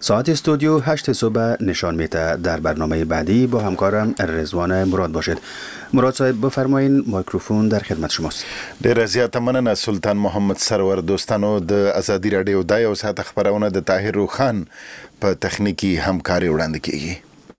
ساعت استودیو 8 صبح نشان میده. در برنامه بعدی با همکارم رضوان مراد باشید. مراد صاحب بفرمایید، میکروفون در خدمت شماست. ډیر زیاته مننه سلطان محمد سرور. دوستانو د ازادي رادیو د یو ساعت خبرونه د طاهر روخان په تخنیکی همکاري وړاندې کیږي.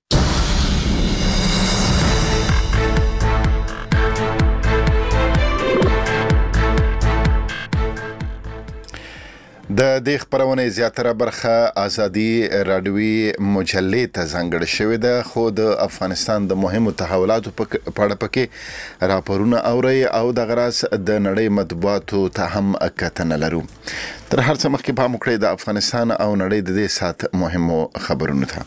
د دې خبرونه زیاتره برخه ازادي رادیوي مجلې ته ځانګړې شوې ده، خو د افغانستان د مهمو تحولاتو په اړه پکې راپورونه اوري او د غراس د نړۍ مطبوعاتو ته هم کتنه لرو. تر هر څه مخکې پام وکړئ د افغانستان او نړۍ د دې ساعت مهمو خبرونو ته.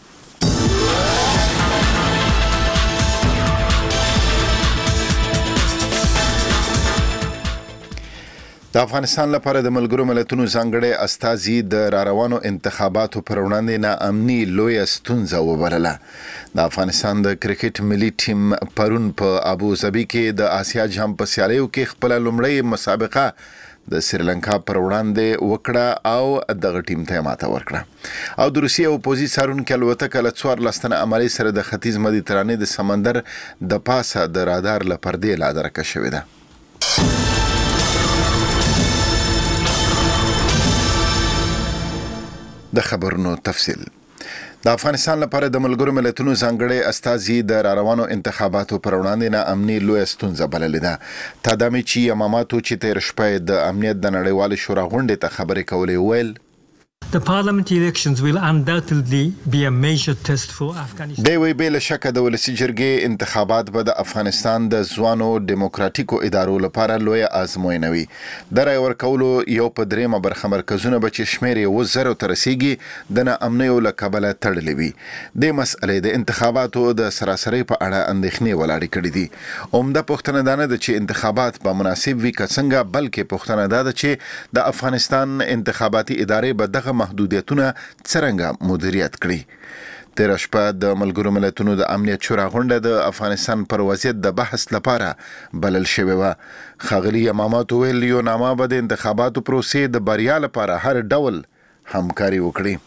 د افغانستان لپاره د ملګرو ملتونو ځانګړی استازي د راروانو انتخاباتو پر وړاندې ناامني لویه ستونزه وبلله. د افغانستان د کرکټ ملي ټیم پرون په ابوظبي کې د آسیا جام په سیالیو کې خپل لومړی مسابقه د سریلانکا پر وړاندې وکړه او دغه ټیم ته ماته ورکړه او د روسیې اپوزي څارونکو الوتکه له 14 تنه عملي سره د ختیځ مدیترانې د سمندر د پاسه د رادار له پردې لادرکه شوې ده. د خبرونو تفصیل. د افغانستان لپاره د ملګرو ملتونو ځانګړی استازي د راروانو انتخاباتو پر وړاندې ناامني لویه ستونزه بللې ده. تادامي چې یماماتو چې تیر شپه د امنیت د نړیوال شورا غونډې ته خبرې کولې ویل The parliamentary elections will undoubtedly be a major test for Afghanistan. دی وی بل شک د ولسی جرګې انتخابات به د افغانستان د ځوانو دیموکراتیکو ادارو لپاره لوی آزموینه وي. د رای ورکولو یو په دریمه برخه مرکزونه به چې شمیر یې 1000 ته رسیږي د ناامنیو له کبله تړلې وي. د مسئلې د انتخاباتو د سراسري په اړه اندېښنې ولاړې کړې دي. عمده پوښتنه دا نه ده چې انتخابات به مناسب وي که څنګه، بلکې پوښتنه دا ده چې د افغانستان انتخاباتي ادارې به دغه محدودیتونه څرنګه مدیریت کړي. تیر شپه د ملګرو ملتونو د امنیت شورا غونډه د افغانستان پر وضعیت د بحث لپاره بلل شوې وه. ښاغلي یمامات ویل یو نامه به د انتخاباتو پروسې د بریا لپاره هر ډول همکاري وکړي.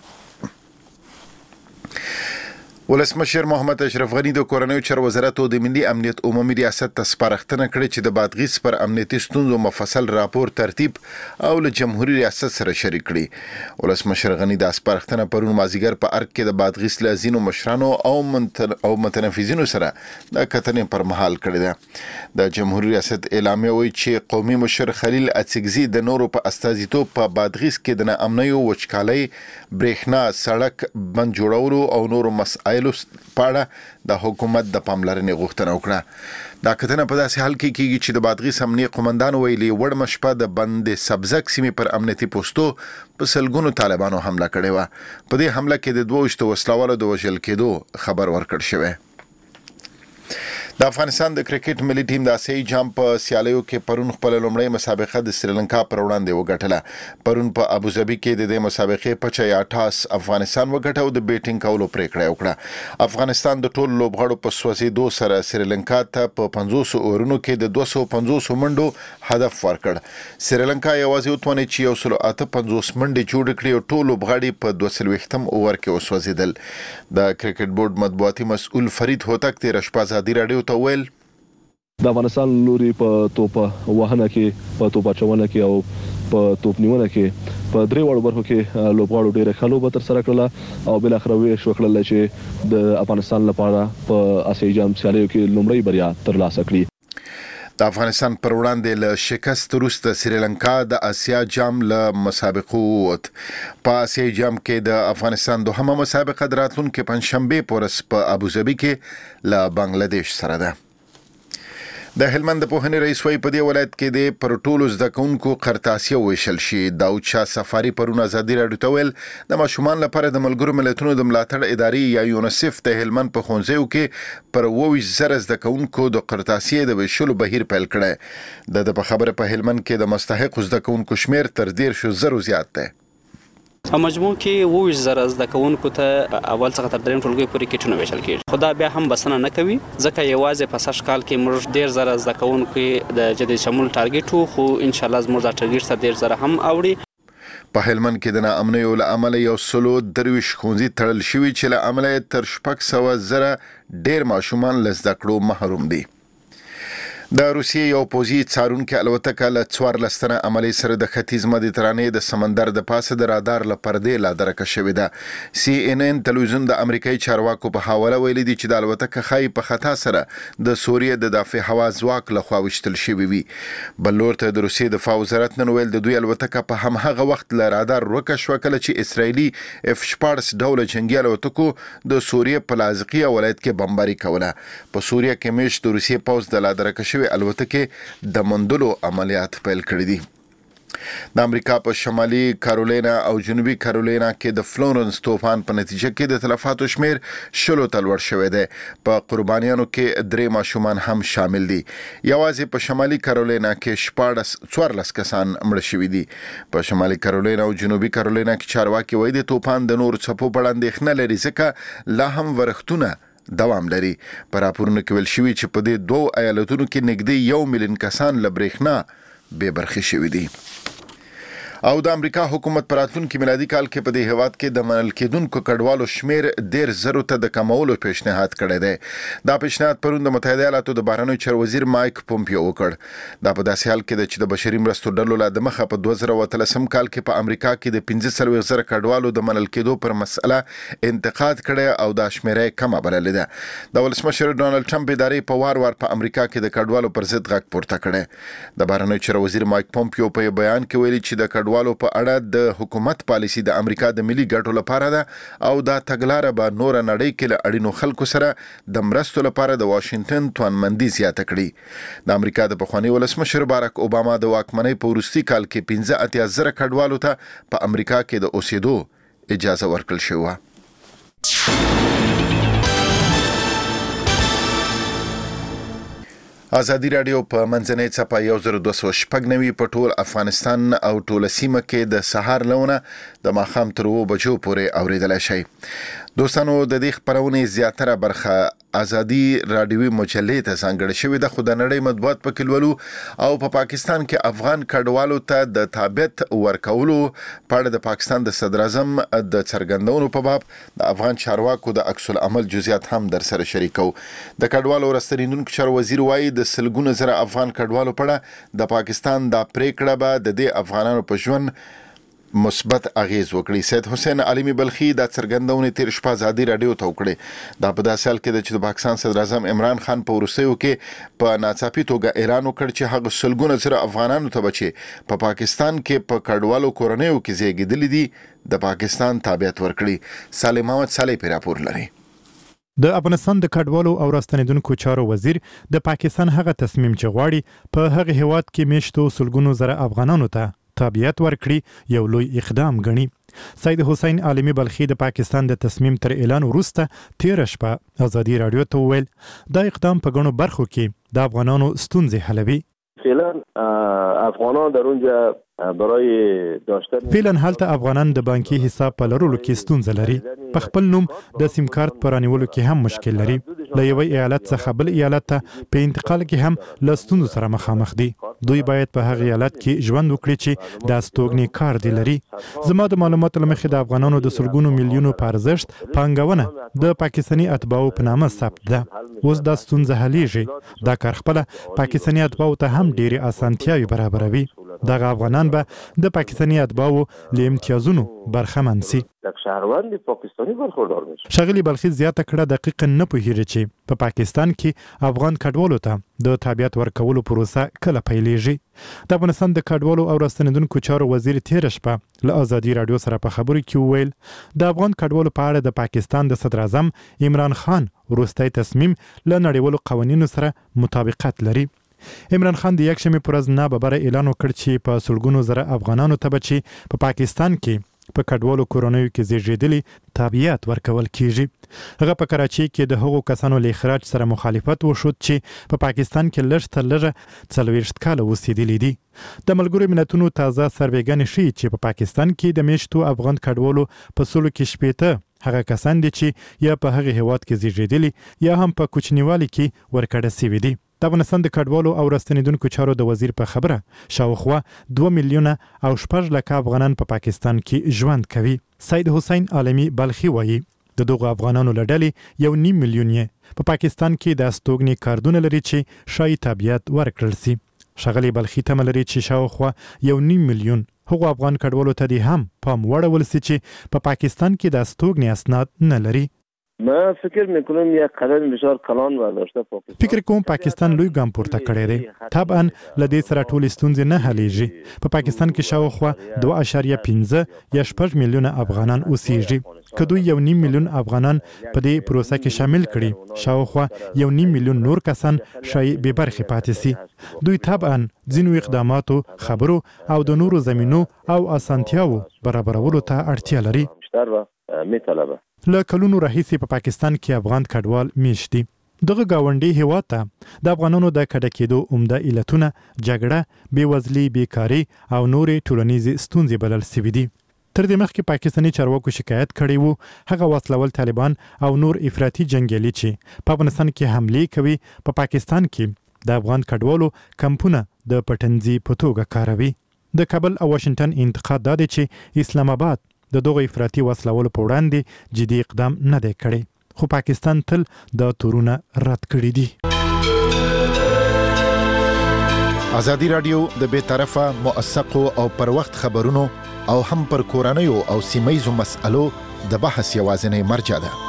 ولسمشر محمد اشرف غنی د کورنیو چارو وزارت او د ملي امنیت عمومي ریاست ته سپارښتنه کړې چې د بادغیس پر امنیتي ستونزو مفصل راپور ترتیب او له جمهوریت ریاست سره شریک کړي. ولسمشر غنی د سپارښتنه پرون مازیګر په ارګ کې د بادغیس له ځینو مشرانو او متنفذینو سره د کتنې پر مهال کړې ده. د جمهوریت ریاست اعلامیه وایي چې قومي مشر خلیل اڅکزي د نورو په استازیتوب په بادغیس کې د ناامنیو وچکالۍ، برېښنا، سړک بند جوړولو او نورو مسایلو پاړه د حکومت د پاملرنې غوښتنه وکړه. دا کتنه په داسې حال کې کیږي چې د بادغیس امنیي قومندان ویلي وړمه شپه د بند سبزک سیمې پر امنیتي پوسټو په سلګونو طالبانو حمله کړې وه. په دې حمله کې د 22 وسلوالو د وژل کېدو خبر ورکړ شوی. د افغانستان د کرکټ ملي ټیم د آسیايي جام په سیالیو کې پرون خپل لومړی مسابقه د سریلانکا پر وړاندې وګټله. پرون په ابوظبي کې د دې مسابقې په 86 افغانستان وګټه او د بیټینګ کولو پریکړه وکړه. افغانستان د ټولو لوبغاړو په سوځېدو سره سریلانکا ته په 500 اورونو کې د 250 منډو هدف ورکړ. سریلانکا یوازې وتوانه چې 158 منډې جوړ کړي او ټول لوبغاړي په 240م اوور کې وسوځیدل. د کرکټ بورډ مطبوعاتي مسؤل فرید هوتک تیر شپه ازادي رادیو ته د افغانستان لوري په توپ وهنه کې، په توپ اچونه کې او په توپ نیونه کې په درې وړو برخو کې لوبغاړو ډېره ښه لوبه ترسره کړله او بالاخره ویښ وکړله چې د افغانستان لپاره په آسیايي جام سیالیو کې لومړی بریا ترلاسه کړي. د افغانستان پر وړاندې له شکست وروسته سریلانکا د آسیا جام له مسابقو ووت. په آسیايي جام کې د افغانستان دوهمه مسابقه د راتلونکي پنجشنبې په ورځ په ابوظبي کې له بنگلاديش سره ده. د هلمند د پوهنې رئیس وایي په دې ولایت کې د پر ټولو زده کوونکو قرطاسیه ویشل شي. داود شاه سفاري پرون ازادي رادیو ته ویل د ماشومان لپاره د ملګرو ملتونو د ملاتړ ادارې یا یونیسف د هلمند په ښوونځیو کې پر 22,000 زده کوونکو د قرطاسیې د ویشلو بهیر پیل کړی. د په خبره په هلمند کې د مستحق زده کوونکو شمیر تر 13,000 زیات دی. په مجموع کې 22,000 زده کوونکو ته اول څخه تر دریم ټولګي پورې کټونه ویشل کېږي. خو دا بیا هم بسنه نه کوي ځکه یوازې په سږ کال کې موږ 13,000 زده کوونکو د جدي شمول ټارګټ وو، خو ان شاء الله زموږ دا ټارګټ ته 13,000 هم اوړي. په هلمند کې د ناامنیو له امله 123 ښوونځي تړل شوي چې له امله تر 600,000 ډېر ماشومان له زده کړو محروم دي. د روسیې یو پوځي څارونکي الوتکه له 14 تنه عملي سره د ختیځ مدیترانې د سمندر د پاسه د رادار له پردې لا درکه شوې ده. CNN تلویزیون د امریکایي چارواکو په حواله ویلي دي چې د الوتکه خای په خطا سره د سوریې د دافع هوا ځواک له خوا وشتل شوی وي. بل لور ته د روسیې دفاع وزارت نن ویل د دوی الوتکه په همغه وخت له رادار ورکه شو کله چې اسرایلی F-14 ډوله جنگي الوتکو د سوریې په لازقیه ولایت کې بمباري کوله. په سوریه کې مېشت د روسیې پوځ د لا درکه الوتکه د مندلو عملیات پیل کړی دي. د امریکا په شمالي کارولینا او جنوبي کارولینا کې د فلورنس طوفان په نتیجه کې د تلفاتو شمیر 10 ته لوړ شوی دی. په قربانیانو کې 3 ماشومان هم شامل دي. یوازې په شمالي کارولینا کې 14 کسان مړه شوي دي. په شمالي کارولینا او جنوبي کارولینا کې چارواکي وایي د طوفان د نور څپو په اړه اندېښنه لري ځکه لا هم ورښتونه دوام لري. پر راپورونو کې ویل شوي چې په دې دوه ایالتونو کې نږدې 1 میلیون کسان له برېښنا بې برخې شوي دي. او د امریکا حکومت پر راتلونکي میلادي کال کې په دې هیواد کې د منل کېدونکو کډوالو شمیر 10,000 ته د کمولو پیشنهاد کړی دی. دا پیشنهاد پرون د متحده ایالاتو د بهرنیو چارو وزیر مایک پومپیو وکړ. دا په داسې حال کې چې د بشري مرستو ډلو له مخه په 2013 کال کې په امریکا کې د 15,000 کډوالو د منل کېدو پر مسله انتقاد کړی او دا شمیره کمه بللې ده. د ولسمشر ډونالد ټرمپ ادارې په وار په امریکا کې د کډوالو پر ضد غږ پورته کړی. د بهرنیو چارو وزیر مایک پومپیو په بیان کې ویلي چې د کډوالو په اړه د حکومت پالیسی د امریکا د ملي ګټو لپاره ده او دا تګلاره به نور نړۍ کې له اړینو خلکو سره د مرستو لپاره د واشنگټن توانمندي زیاته کړي. د امریکا د پخوانی ولسمشر باراک اوباما د واکمنۍ په وروستي کال کې 15,000 کډوالو ته په امریکا کې د اوسېدو اجازه ورکړل شوه. ازادي رادیو په منځنۍ څپه 1290 په ټول افغانستان او ټول سیمه کې د سهار لونه د ماښام تر 2 بجو پورې اوریدلای شئ. دوستانو د دې خبرونې زیاتره برخه ازادي رادیوي مجلې ته ځانګړې شوې ده، خو د نړۍ مطبوعات پکې لولو او په پاکستان کې افغان کډوالو ته د تابعیت ورکولو په اړه د پاکستان د صدر اعظم د څرګندونو په باب د افغان چارواکو د عکس العمل جزئیات هم در سره شریکو. د کډوالو راستنیدونکو چارو وزیر وایي د سلګونه زره افغان کډوالو په اړه د پاکستان د پریکړه به د دې افغانانو په ژوند مثبت اغیز وکړي. سید حسین عالمی بلخی د څرګندونې تیر شپه ازادي رادیو ته وکړي. دا په داسې حال کې چې د پاکستان صدر اعظم عمران خان په وروستیو کې په ناڅاپي توګه اعلان وکړ چې هغه سلګونه زره افغانانو ته بچي په پاکستان کې په کډوالو کورنیو کې زیږیدلي دي د پاکستان تابعیت ورکړي. سالم محمد صالح په راپور لري. د افغانستان د کډوالو او راستنیدونکو چارو وزیر د پاکستان هغه تصمیم چې غواړي په هغه هیواد کې میشتو سلګونو زره افغانانو ته تابعیت ورکړي یو لوی اقدام ګڼي. سید حسین عالمی بلخی د پاکستان د تصمیم تر اعلان وروسته تیر شپه ازادي رادیو ته ویل دا اقدام په غنو برخو کې د افغانانو ستونزې حلوي. فعلا افغانان در اونجا برای داشتن فعلا هلته افغانان د بانکي حساب په لرلو کې ستونزه لري. په خپل نوم د سیم کارت پر رانیولو کې هم مشکل لري. له یو ایالت څخه بل ایالت ته په انتقال کې هم له ستونزو سره مخامخ دي. دوی باید په هغه ایالت کې ژوند وکړي چې د استوګنې کار دی لري. زما د معلوماتو لمخې د افغانانو د سلګونو میلیونو په ارزښت پانګونه د پاکستاني اتباعو په نامه ثبت ده. اوس دا ستونزه حلیږي. دا کار خپل پاکستاني اتباعو ته هم ډېرې اسانتیاوې برابروي. دغه افغانان به د پاکستاني اتباعو له امتیازونو برخمن سي. شهروند پاکستانی برخوردار میشه. شغلی بلخی زیاته کړه دقیق نه پوهیږي چې په پاکستان کې افغان کډوالو ته د تابعیت ورکولو پروسه کله پیلېږي. د افغانستان د کډوالو او راستنیدونکو چارو وزیر تیر شپه له ازادي رادیو سره په خبرو کې ویل د افغان کډوالو په اړه د پاکستان د صدر اعظم عمران خان وروستی تصمیم له نړیوالو قوانینو سره مطابقت لري. عمران خان د یکشنبې پر ورځ ناببره اعلان وکړ چې په سلګونو زره افغانانو ته به چې په پاکستان کې په کډوالو کورنیو کې زیږیدلي تابعیت ورکول کیږي. هغه په کراچۍ کې د هغو کسانو له اخراج سره مخالفت وشود چې په پاکستان کې لږ تر لږه 40 کاله اوسېدلي دي. د ملګرو ملتونو تازه سروېګانې ښیي چې په پاکستان کې د میشتو افغان کډوالو په سلو کې 80 هغه کسان دي چې یا په هغه هیواد کې زیږیدلي یا هم په کوچنیوالي کې ورکړه شوي دي. د افغانستان د کډوالو او راستنیدونکو چارو د وزیر په خبره شاوخوا 2 میلیونه او 6 لک افغانان په پاکستان کې ژوند کوي. سید حسین عالمی بلخي وایي د دغه افغانانو لړلې 1.5 میلیون په پاکستان کې د استوګنې کارتونه لري چې شای تابعیت ورکړل سي. شغلي بلخي تمه لري چې شاوخوا 1.5 میلیون هغو افغان کډوالو ته د هم پام وړول سي چې په پاکستان کې د استوګنې اسناد نه لري. من فکر میکنم یک قدم بسیار کلان برداشته پاکستان. فکر کوم پاکستان لوی ګام پورته کړی دی. طبعا لدې سره ټول ستونزې نه حلیږي. په پاکستان کې شاوخوا 2.5 یا 6 میلیونه افغانان اوسېږي. که دوی 1.5 میلیون افغانان په دې پروسه کې شامل کړي، شاوخوا 1.5 میلیون نور کسان شای به برخې پاتې سي. دوی طبعا ځینو اقداماتو، خبرو او د نورو زمینو او اسانتیاو برابرولو ته اړتیا لري. له کلونو راهیسې په پاکستان کې افغان کډوال میشت دي. دغه گاونډي هیواد ته د افغانانو د کډه کېدو عمده علتونه جګړه، بېوزلي، بیکاري او نورې ټولنیزې ستونزې بلل سوي دي. تر دې مخکې پاکستاني چارواکو شکایت کړی وو هغه وسلوال طالبان او نور افراطي جنګیالي چې په افغانستان کې حملې کوي په پاکستان کې د افغان کډوالو کمپونه د پټنځي په توګه کاروي. د کابل او واشنگټن انتقاد دا دی چې اسلام آباد د دغه افراطي وسلوالو په وړاندې جدي اقدام نه دی کړی، خو پاکستان تل د تورونه رد کړي دي. ازادي رادیو د بیطرفه، موثقو او پر وخت خبرونو او هم پر کورنیو او سیمایزو مسألو د بحث یوازینی مرجع ده.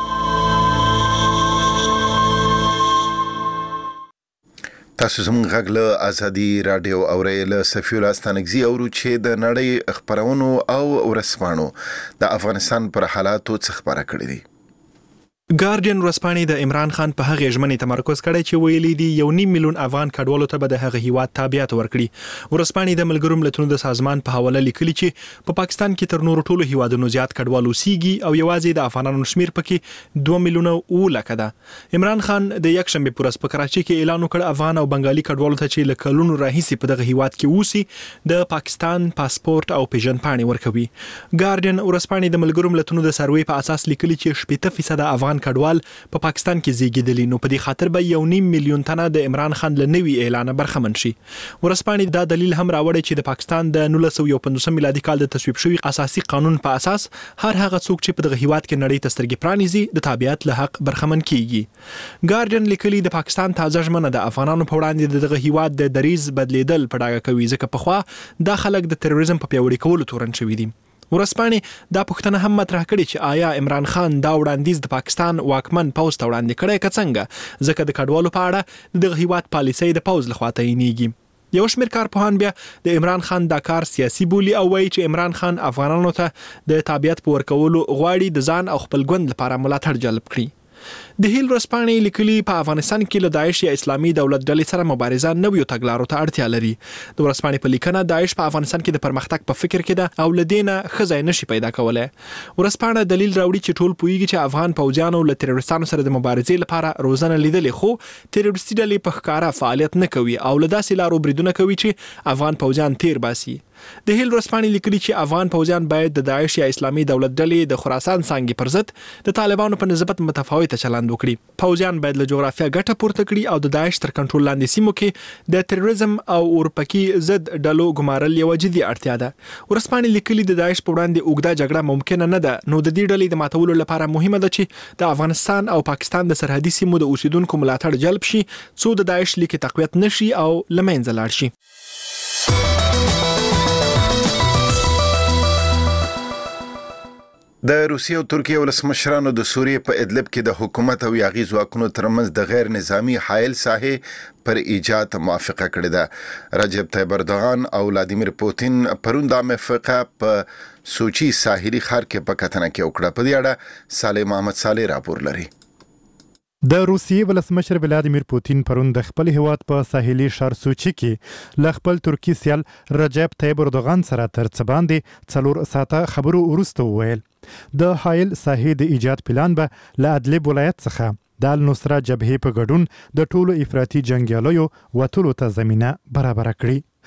تاسو زموږ غږ له ازادي رادیو اورئ. له صفي الله ستانکزي اورو چې د نړۍ خبرونو او ورسپانو د افغانستان پر حالاتو څه خبره کړې دي. ګارډین ورسپانې د عمران خان په هغه ژمنې تمرکز کړی چې ویلي دي 1.5 میلیون افغان کډوالو ته به د هغه هیواد تابعیت ورکړي. ورسپانې د ملګرو ملتونو د سازمان په حواله لیکلي چې په پاکستان کې تر نورو ټولو هیوادونو زیات کډوال اوسېږي او یوازې د افغانانو شمیر پکې 2 میلیونه او لکه ده. عمران خان د یکشنبه پر ورځ په کراچي کې اعلان وکړ افغان او بنگالي کډوالو ته چې له کلونو راهیسې په دغه هیواد کې اوسي د پاکستان پاسپورت او پیژندپاڼې ورکوي. ګارډین ورسپانې د ملګرو ملتونو د سروې په اساس لیکلي چې 70% افغان کډوال په پاکستان کې زیږیدلي، نو په دې خاطر به 1.5 میلیون تنه د عمران خان له نوي اعلان برخمن شي. ورسپانې دا دلیل هم راوړی چې د پاکستان د 1915 میلادي کال د تصویب شوی اساسي قانون په اساس هر هغه څوک چې په دغه هیواد کې نړۍ ته سترګې پرانیزي د تابعیت له حق برخمن کیږي. ګارډین لیکلي د پاکستان تازه ژمنه د افغانانو په وړاندې دغه هیواد د دریز بدلیدل په ډاګه کوي، ځکه پخوا دا خلک د تروریزم په پیاوړي کولو تورن شوي دي. ورسپانې دا پوښتنه هم مطرح کړې چې آیا عمران خان دا وړاندیز د پاکستان واکمن پوځ ته وړاندې کړی که څنګه، ځکه د کډوالو په اړه دغه هیواد پالیسۍ د پوځ لخوا تعینېږي. یو شمېر کارپوهان بیا د عمران خان دا کار سیاسي بولي او وایي چې عمران خان افغانانو ته د تابعیت په ورکولو غواړي د ځان او خپل ګوند لپاره ملاتړ جلب کړي. د هیل ورسپانې لیکلي په افغانستان کې له داعش یا اسلامي دولت ډلې سره مبارزه نویو تګلارو ته اړتیا لري. د ورسپانې په لیکنه داعش په افغانستان کې د پرمختګ په فکر کې ده او لدینه خزای نشي پیدا کولای. ورسپانې دلیل راوړي چې ټول پوهیږي چې افغان پوځیانو له تروریستانو سره د مبارزې لپاره روزنه لیدلې، خو تروریستي ډلې په ښکارا فعالیت نه کوي او له داسې لارو بریدونه کوي چې افغان پوځیان تیر باسي. د هیل ورسپانې لیکلي چې افغان پوځیان باید د داعش یا اسلامي دولت ډلې د خراسان څانګې پر ضد د طالبانو په نسبت متفاوته چلند وکړي. پوځیان باید له جغرافیه ګټه پورته کړي او د داعش تر کنټرول لاندې سیمو کې د تروریزم او اورپکي ضد ډلو ګمارل یو جدي اړتیا ده. ورسپانې لیکلي د داعش په وړاندې اوږده جګړه ممکنه نه ده، نو د دې ډلې د ماتولو لپاره مهمه ده چې د افغانستان او پاکستان د سرحدي سیمو د اوسیدونکو ملاتړ جلب شي څو د داعش لیکي تقویت نشي او لمنځه لاړ شي. د روسیې او ترکیې ولسمشرانو د سوریې په ادلب کې د حکومت او یاغي ځواکونو ترمنځ د غیر نظامی حایل ساحې پر ایجاد موافقه کړې ده. رجب طیب اردوغان او ولادیمیر پوتین پرون دا موافقه په سوچي ساحلي ښار کې په کتنه کې وکړه. په دې اړه صالح محمد صالح راپور لري. د روسیې ولسمشر ولادیمیر پوتین پرون د خپل هیواد په ساحلي ښار سوچي کې له خپل ترکی سیال رجب طیب اردوغان سره تر څه باندې 4 ساعته خبرو وروسته وویل د حایل ساحې د ایجاد پلان به له ادلب ولایت څخه د النصره جبهې په ګډون د ټولو افراطي جنګیالیو وتلو ته زمینه برابره کړي.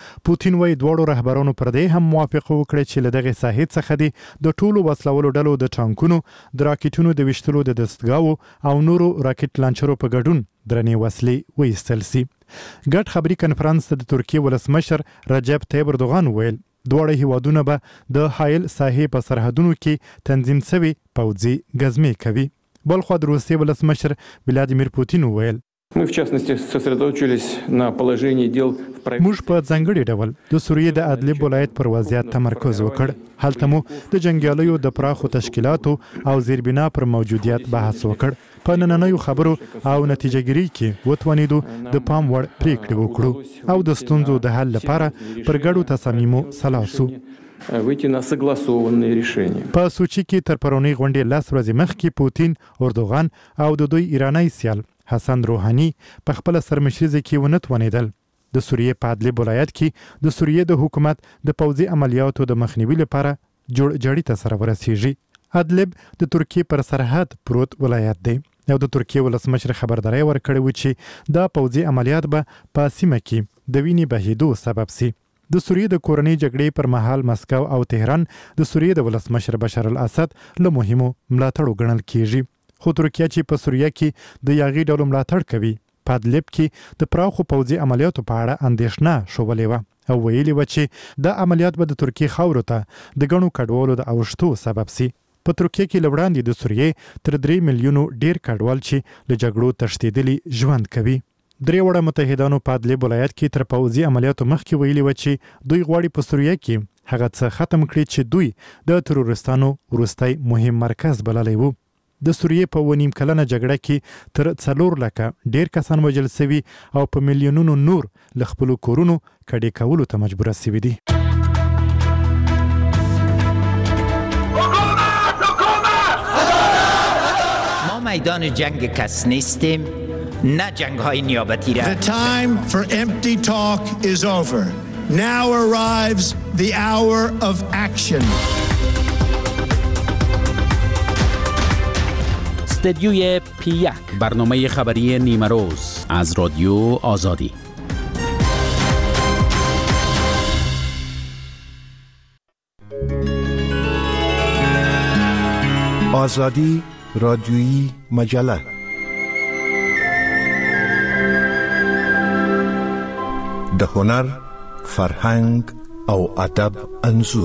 پوتین وایي دواړو رهبرانو پر دې هم موافقه وکړه چې له دغه ساحې څخه د ټولو وسلوالو ډلو د ټانکونو د راکټونو د ویشتلو د دستګاو او نورو راکټ لانچرو په ګډون درنې وسلې وایستل سي. ګډ خبري کنفرانس ته د ترکیې ولسمشر رجب طیب اردوغان ویل دواړه هیوادونه به د حایل ساحې په سرحدونو کې تنظیم شوي پوځي ګزمې کوي. بلخوا د روسیې ولسمشر ولادیمیر پوتین ویل Мы, в частности, сосредоточились на положении дел в правительстве. موږ په ځانګړي ډول د سوریې د ادلب ولایت پر وضعیت تمرکز وکړ. هلته مو د جنګیالیو د پراخو تشکیلاتو او زیربنا پر موجودیت بحث وکړ. په نننیو خبرو او نتیجهګیری کې وتوانیدو د پام وړ پریکړې وکړو او د ستونزو د حل لپاره پر ګډو تصامیمو سلاسو. Выйти на согласованные решения. په سوچي کې تر پرونی غونډې 10 ورځې مخکې پوتین، اردوغان او د دوی ایرانی سیال حسن روحانی په خپل سرمشري کې ونتوانیدل. د سوریې په ادلب ولایت کې د سوریې د حکومت د پوځي عملیاتو د مخنیوي لپاره جوړجاړي ته سره ورسیږي. ادلب د ترکیې پر سرحد پروت ولایت دی او د ترکیې ولسمشر خبرداري ورکړې و چې دا پوځي عملیات به په سیمه کې د وینې بهیدو سبب سي. د سوریې د کورنۍ جګړې پر مهال مسکو او تهران د سوریې د ولسمشر بشار الاسد له مهمو ملاتړو ګڼل کیږي. خو ترکیه چې په سوریه کې د یاغي ډلو ملاتړ کوي په ادلب کې د پراخو پوځي عملیاتو په اړه اندېښنه شولې وه او ویلي و چې دا عملیات به د ترکیې خاورو ته د ګڼو کډوالو د اوښتو سبب سي. په ترکیه کې له وړاندې د سوریې تر 3 میلیونو ډیر کډوال چې له جګړو تښتېدلي ژوند کوي. درې وړه متحدانو په ادلب ولایت کې تر پوځي عملیاتو مخکې ویلي و چې دوی غواړي په سوریه کې هغه څه ختم کړي چې دوی د تروریستانو وروستی مهم مرکز بللی وو. د سوریې په 1.5 کلنه جګړه کې تر 4 لکه ډیر کسان وژل شوي او په میلیونونو نور له خپلو کورونو کډې کولو ته مجبوره شوي دي. ما میدان جنگ کس نیستیم نه جنگ های نیابتی را. The time for empty talk is over. Now arrives the hour of action. استدیوی P1 برنامه خبری نیمه روز از رادیو آزادی. آزادی رادیویی مجله د هنر، فرهنګ او ادب انځور.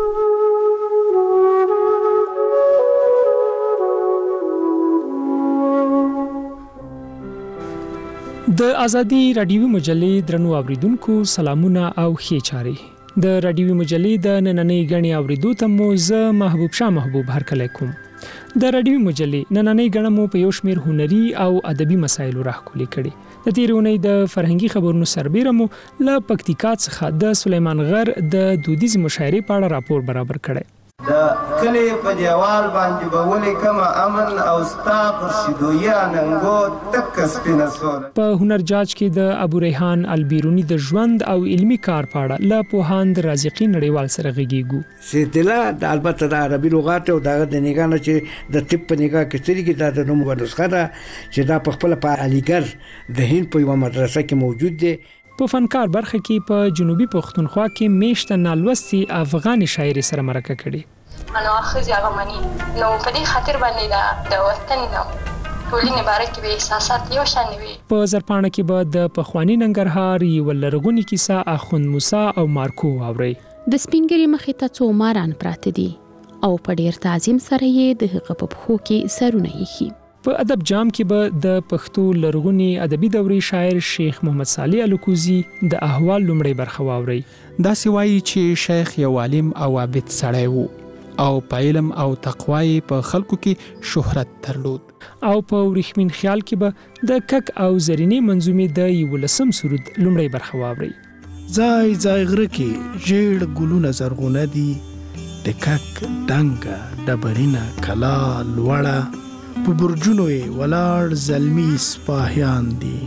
د ازادي رادیوي مجلې درنو اوریدونکو سلامونه او ښې چارې. د رادیوي مجلې د نننۍ غني اوریدو ته مو زه محبوب شاه محبوب هرکلی کوم. د رادیوي مجلې نننۍ غنه مو په یو شمېر هنري او ادبي مسایلو راښکلي کړي. د تیرې اونۍ د فرهنګي خبرونو سربیره مو له پکتیکا څخه د سلیمان غر د دودیزې مشاعرې په اړه راپور برابر کړی. د کلی په دیوال باندې به ولیکم امن او ستا پر شیدویه ننګو تک سپینه سوله. په هنر جاج کې د ابو ریحان البیرونی د ژوند او علمي کار په اړه له پوهاند رازقي نړیوال سره غږیږو. سیدله د البته د عربي لغات او د نگاه نه چې د طب په نگاه کې سترګې دا د نوم ورسخه ده چې دا په خپل په علیګر د هند په یو مدرسه کې موجود دی. په فنکار برخه کې په جنوبي پښتونخوا کې میشته نالوستي افغاني شاعري سره مرکه کړي. انا اخذ غمني نو په دې خاطر باندې د وطن نو ټولنې باره کې به احساسات یو شان وي. په زرپانه کې به د پخوانی ننګرهار یو لرغونی کیسه اخوند موسی او مارکو اوري. د سپینګری مخې ته څو ماران پراته دي او په ډیر تعظیم سره یې د هغه په پخو کې سرونه یخي. په ادب جام کې به د پښتو لرغونی ادبي دورې شاعر شیخ محمد صالح الکوزی د احوال لومړی برخه واوري. دا سوایي چې شیخ یو عالم او عابد سړی وو او په علم او تقوی په خلکو کې شهرت درلود. او په ورېښمین خیال کې به د کک او زرینې منظومې د 11 سرود لومړی برخه واوري. ځای ځای غره کې ژیړ ګلونه زرغونه دي، د کک دنګه ډبرینه کلا لوړه، په برجونو یې ولاړ زلمی سپاهیان دي.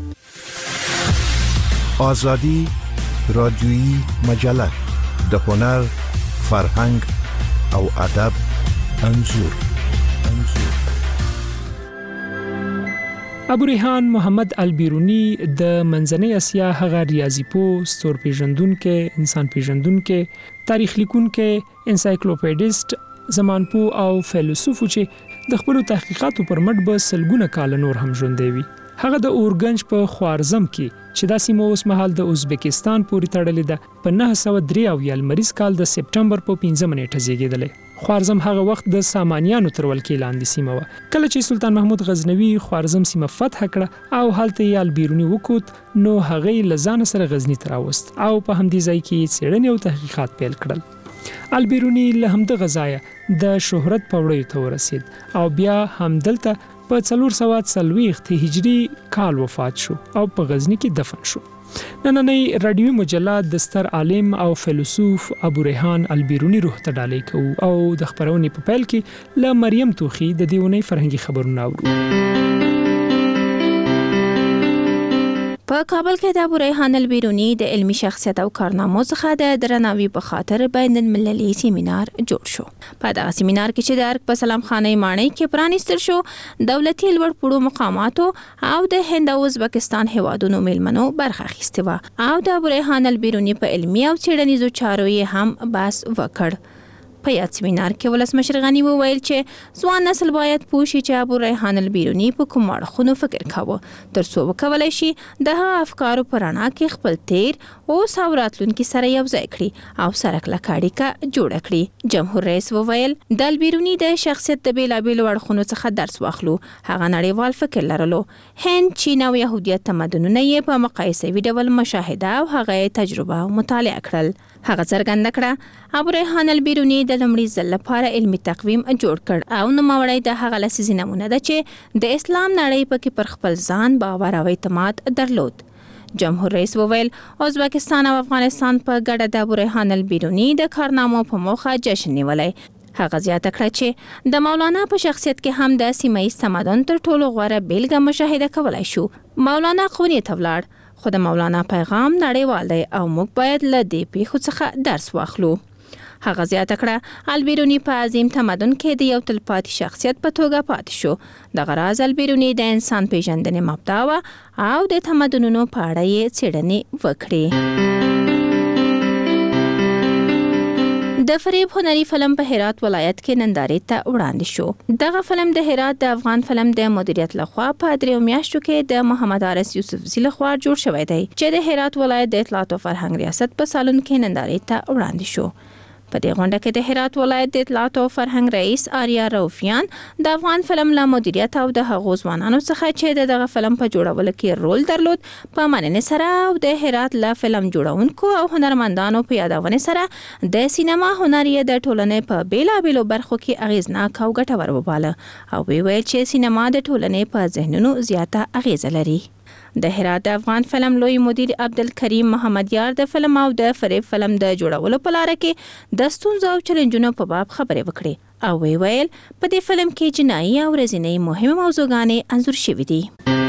آزادی رادیویی مجله د هنر، فرهنګ او ادب انځور. ابو ریحان محمد البیرونی د منځنۍ اسیا هغه ریاضي پوه، ستور پیژندونکو، انسان پیژندونکو، تاریخ لیکونکو، انسایکلوپیډیست، زمانپوه او فیلسوف چې د خپل تحقیقاتو پر مټ به سلګونه کال نور هم ژوندی وي. هغه د اورګنج په خوارزم کې چې دا سیمه اوس مهال د ازبکستان پورې تړلې ده په 993 لمریز کال د سپټمبر په 15 نیټه زیږیدلې. خوارزم هغه وخت د سامانیانو تر ولکې لاندې سیمه و. کله چې سلطان محمود غزنوي خوارزم سیمه فتح کړه او هلته یې البیرونی وکوت، نو هغه لزان سره غزنی ته راوست او په همدې ځای کې څېړنې او تحقیقات پیل کړل. البیرونی له همدغه ځایه د شهرت په وړیو ته ورسید او بیا همدلته په 440 هجری کال وفات شو او په غزنی کې دفن شو. نننۍ رادیوي مجله د ستر عالم او فیلسوف ابو ریحان البیرونی روح ته ډالۍ کوو او د خبرونې په پیل کې له مریم توخی د دیونی فرهنګي خبرونه اورو. په کابل کې د ابو ریحان البیرونی د علمي شخصیت او کارنامو څخه د درناوي په خاطر بین المللي سیمینار جوړ شو. په دغه سیمینار کې چې د ارګ په سلام خانه ماڼۍ کې پرانیستل شو، دولتي لوړ پوړو مقاماتو او د هند او ازبکستان هیوادونو میلمنو برخه اخیستې وه او د ابو ریحان البیرونی په علمي او څېړنیزو چارو یې هم بحث وکړ. په یاد سیمینار کې ولسمشر غنی وویل چې ځوان نسل باید پوه شي چې ابو ریحان البیرونی په کوم اړخونو فکر کاوه ترڅو وکولای شي د هغه افکارو په رڼا کې خپل تیر اوس او راتلونکي سره یو ځای کړي او سره کلکه اړیکه جوړه کړي. جمهور رئیس وویل د البیرونی د شخصیت د بیلابیلو اړخونو څخه درس واخلو. هغه نړیوال فکر لرلو. هند، چین او یهودیت تمدنونه یې په مقایسوي ډول مشاهده او هغه تجربه او مطالعه کړل. هغه څرګنده کړه ابو ریحان البیرونی د لومړي ځل لپاره علمي تقویم جوړ کړ او نوموړی د هغه لسیزې نمونه ده چې د اسلام نړۍ پکې پر خپل ځان باور او اعتماد درلود. جمهور رئیس وویل ازبکستان او افغانستان په ګډه د ابو ریحان البیرونی د کارنامو په موخه جشن نیولی. هغه زیاته کړه چې د مولانا په شخصیت کې هم د سیمه ییز تمدن تر ټولو غوره بیلګه مشاهده کولای شو. مولانا قونې ته ولاړ، خو د مولانا پیغام نړیوال دی او موږ باید له دې پیښو څخه درس واخلو. هغه زیاته کړه البیرونی په عظیم تمدن کې د یو تلپاتې شخصیت په توګه پاتې شو. دغه راز البیرونی د انسان پیژندنې مبدا وه او د تمدنونو په اړه یې څېړنې وکړې. د فریب هنري فلم په هرات ولایت کې نندارې ته وړاندې شو. دغه فلم د هرات د افغان فلم د مدیریت لخوا په 3 میاشتو کې د محمد عارف یوسفزي لخوا جوړ شوی دی چې د هرات ولایت د اطلاعات او فرهنګ ریاست په سالون کې نندارې ته وړاندې شو. په دې غونډه کې د هرات ولایت د اطلاعات او فرهنګ رئیس آریا روفیان د افغان فلم له مدیریت او د هغو ځوانانو څخه چې دغه فلم په جوړولو کې رول درلود په مننې سره او د هرات له فلم جوړونکو او هنرمندانو په یادونه سره د سینما هنر یې د ټولنې په بیلابیلو برخو کې اغیزناک او ګټور وباله او ویل چې سینما د ټولنې په ذهنونو زیاته اغیزه لري. د هرات د افغان فلم لوی مدیر عبدالکریم محمد یار د فلم او د فریب فلم د جوړولو په لار کې د ستونزو او چیلنجونو په باب خبرې وکړې او ویل په دې فلم کې جنایي او ورځنۍ مهمه موضوعګانې انځور شوې دي.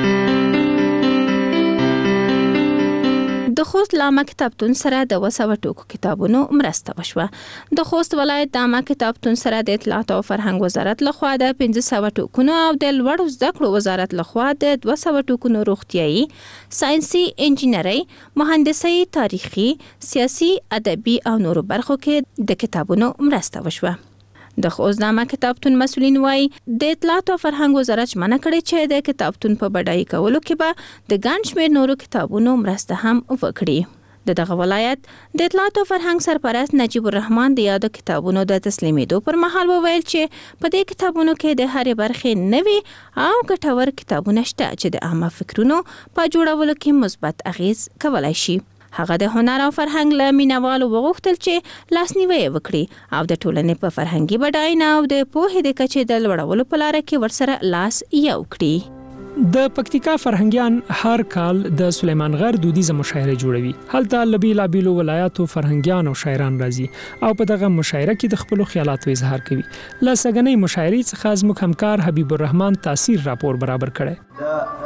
د خوست لامه کتابتون سره د 200 ټوکو کتابونو مرسته وشوه. د خوست ولایت د عامه کتابتون سره د اطلاعات او فرهنګ وزارت لخوا د 1500 ټوکونو او د لوړو زده کړو وزارت لخوا د 200 ټوکونو روغتيایي، ساينسي، انجینري، مهندسي، تاریخي، سیاسي، ادبي او نورو برخو کې د کتابونو مرسته وشوه. د خوست د عامه کتابتون مسؤلین وایي د اطلاعات او فرهنګ وزارت منع کړې چې د کتابتون په بډایي کولو کې به د ګڼ شمېر نورو کتابونو مرسته هم وکړي. دغه ولایت د اطلاعات او فرهنګ سرپرست نجیب الرحمن د یادو کتابونو د تسلیمېدو پر مهال وویل چې په دې کتابونو کې د هرې برخې نوي او ګټور کتابونه شته چې د عامه فکرونو په جوړولو کې مثبت اغیز کولای شي. هغه د هنر او فرهنګ له مینوالو وغوښتل چې لاسنیوي وکړي او د ټولنې په فرهنګي بډاینه او د پوهې د کچې د لوړولو په لار کې ورسره لاس یو کړي. د پکتیکا فرهنګیان هر کال د سلیمان غر دودیزه مشاعره جوړوي. هلته لبیلا بیلو ولایاتو فرهنګیان او شاعران راځي او په دغه مشاعره کې د خپل خیالاتو اظهار کوي. لسګنې مشاعرې څخه زموږ همکار حبیب الرحمن تاثیر راپور برابر کړي. د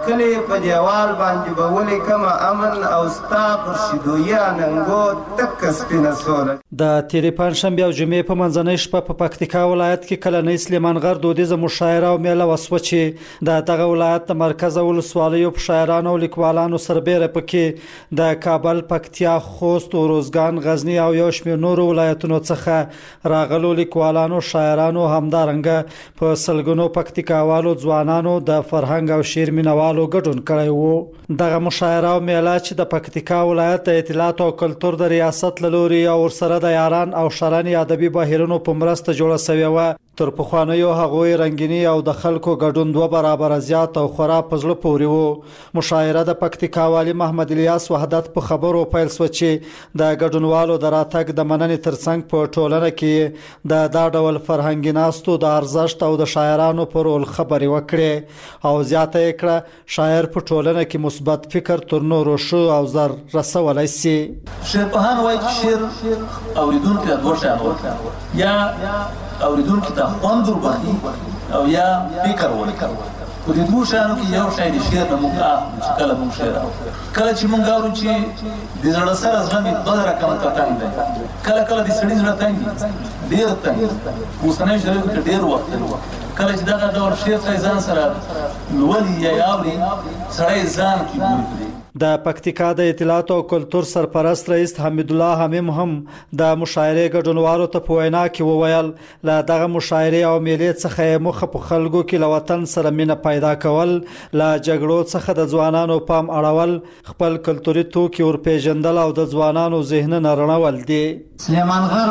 کلی په دیوال باندې به ولیکم امن او ستا پر شیدویه ننګو تک سپینه سوله. د تیرې پنجشنبې او جمعې په منځنۍ شپه په پکتیکا ولایت کې کلنۍ سلیمان غر دودیزه مشاعره او میله وسوه چې د دغه ولایت د مرکز ولسوالیو په شاعرانو او لیکوالانو سربیره پکې د کابل، پکتیا، خوست، اروزګان، غزنی او یو شمېر نورو ولایتونو څخه راغلو لیکوالانو، شاعرانو همدارنګه په سلګونو پکتیکاوالو ځوانانو د فرهنګ او شعر مینوالو ګډون کړی وو. دغه مشاعره او میله چې د پکتیکا ولایت د اطلاعات او کلتور د ریاست له لوري او ورسره د یاران او شرانی ادبي بهیرونو په مرسته جوړه شوې وه، تر پخوانیو هغوی رنګینی او د خلکو ګډون 2 برابر زیات او خورا په زړه پورې وو. مشاعره د پکتیکا والی محمد الیاس وحدت په خبرو پیل شوه چې د ګډونوالو د راتګ د مننې ترڅنګ په ټولنه کې د دا ډول فرهنګي ناستو د ارزښت او د شاعرانو په رول خبرې وکړې او زیاته یې کړه شاعر په ټولنه کې مثبت فکر تر نورو ښه او زر رسولی شي. شعرپوهان وایي چې شعر اوریدونکي ته 2 شیان ورکوي، یا اوریدونکي ته خوند وربخي او یا فکر ورکوي. په دې 2 شیانو کې یو شی د شعر نه موږ اخلو چې کله موږ شعر اورو، کله چې موږ اورو چې د زړه سره زړه مې 2 رقم تنګ دی، کله کله د سړي زړه تنګ دی، ډېر تنګ دی. اوسنۍ شعر کې ډېر وخت دی، کله چې دغه ډول شعر سړی ځان سره لولي یا اوري سړی ځان کې ګوري. د پکتیکا د اطلاعات او کلتور سرپرست رئیس حمید الله حمیم هم د مشاعرې ګډونوالو ته په وینا کې وویل له دغه مشاعرې او میلې څخه مخه په خلکو کې له وطن سره مینه پیدا کول، له جګړو څخه د ځوانانو پام اړول، خپل کلتوري توکي ورپېژندل او د ځوانانو ذهنونه رڼول دي. سلیمان غر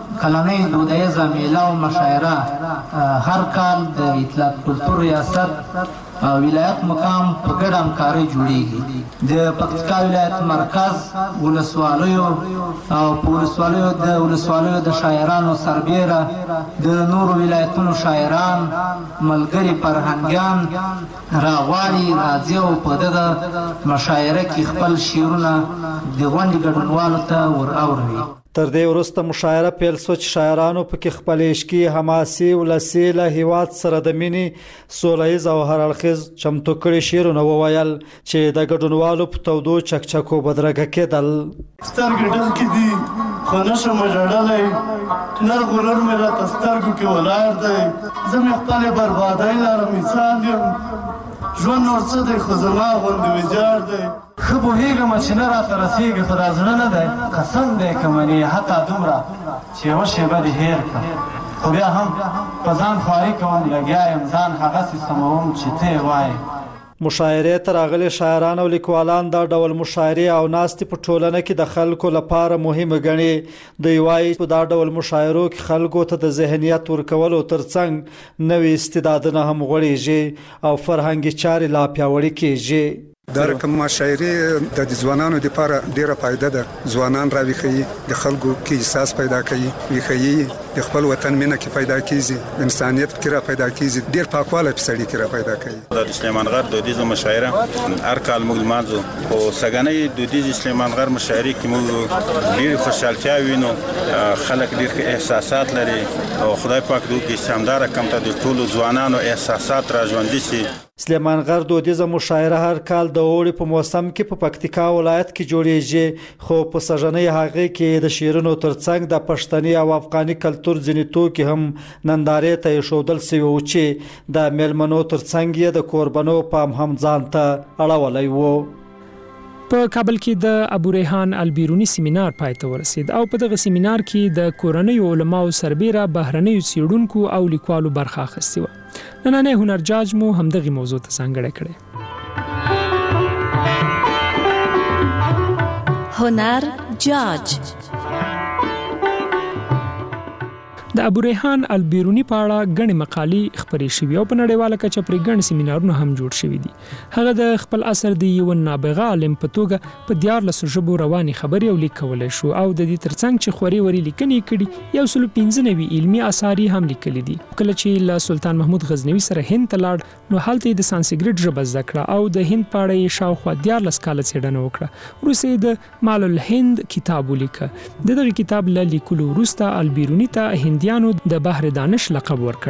کلنۍ دودیزه میله او مشاعره هر کال د اطلاعات کلتور ریاست او ولایت مقام په ګډه همکارۍ جوړیږي. د پکتیکا ولایت مرکز ولسوالیو او په ولسوالیو د شاعرانو سربیره د نورو ولایتونو شاعران ملګري فرهنګیان راغواړي راځي او په دغه مشاعره کې خپل شعرونه د غونډې ګډونوالو ته ور اوري. تر دې وروسته مشاعره پیل شوه چې شاعرانو پکې خپل عشقي، حماسي، ولسي له هیواد سره د مینې سوله ییز او هر اړخیز چمتو کړي شعرونه وویل چې د ګډونوالو په تودو چکچکو بدرګه کېدل. سترګې ډکې دي خو نشم ژړلی، نر غرور مې راته سترګو کې ولاړ دی، زه مې خپلې بربادۍ لره مثال یم، ژوند نور څه دی خو زما غوندې ویجاړ دی. ښه پوهېږم چې نه راته رسېږي خو دا زړه نه دی، قسم دی که منې حتی دومره چې یوه شېبه دې هېر کړم، خو بیا هم په ځان خواري کوم، لګیا یم ځان هغسې سموم چې ته یې وایې. مشاعرې ته راغلي شاعران او لیکوالان دا ډول مشاعرې او ناستې په ټولنه کې د خلکو لپاره مهمه ګڼي. دوی وایي په دا ډول مشاعرو کې خلکو ته د ذهنیت ورکولو ترڅنګ نوي استعدادونه هم غوړېږي او فرهنګي چارې لا پیاوړې کېږي. دا رقم مشاعرې د ځوانانو لپاره ډیره فائدہ ده. ځوانان راويخي، د خلکو کې احساس پیدا کوي، ویخي د خپل وطن مینه کې پیدا کیږي، انسانيت کې را پیدا کیږي، ډیر پاکواله په سړی کې را پیدا کوي. د سلیمان غر دودیزه مشاعره هر کال موږ لمانځو او سګنې دودیزه سلیمان غر مشاعره کې موږ ډیر خوشحالتیا وینو، خلک ډیر احساسات لري او خدای پاک دوی کې شاندار کم ته د ټولو ځوانانو احساسات را ژوندۍ شي. سلیمان غر دودیزه مشاعره هر کال د اوړي په موسم کې په پکتیکا ولایت کې جوړیږي، خو په سژنې هغه کې د شیرونو ترڅنګ د پښتني او افغاني کلتور ځینې توکي هم نندارې ته ایښودل شوي وو چې د میلمنو ترڅنګ یې د کوربنو پام هم ځان ته اړولی وو. په کابل کې د ابو ریحان البیرونی سیمینار پای ته ورسید او په دغه سیمینار کې د کورنیو علماو سربیره بهرنیو څېړونکو او لیکوالو برخه اخیستې وه. نننی هنرجاج مو همدغې موضوع ته ځانګړی کړی. هنرجاج د ابو ریحان البیرونی په اړه غني مقالې خبرې شوې او په نړیواله کچه پرې غن سیمینارونه هم جوړ شوي دي. هغه د خپل اثر دی یو نابغه عالم په توګه په 14 ژبو رواني خبرې او لیکول شو او د دې ترڅنګ چې خوري وري لیکنې کړي 195 علمي اثار هم لیکل دي. کله چې له سلطان محمود غزنوي سره هند ته لاړ نو هلته د سانسکریت ژبه زده کړه او د هند په اړه شاوخوا 14 کاله څېړنه وکړه. وروسته د مال الهند کتاب ولیکه. دغه کتاب له لیکلو وروسته البیرونی ته هندیانو د بحر دانش لقب ورکړ.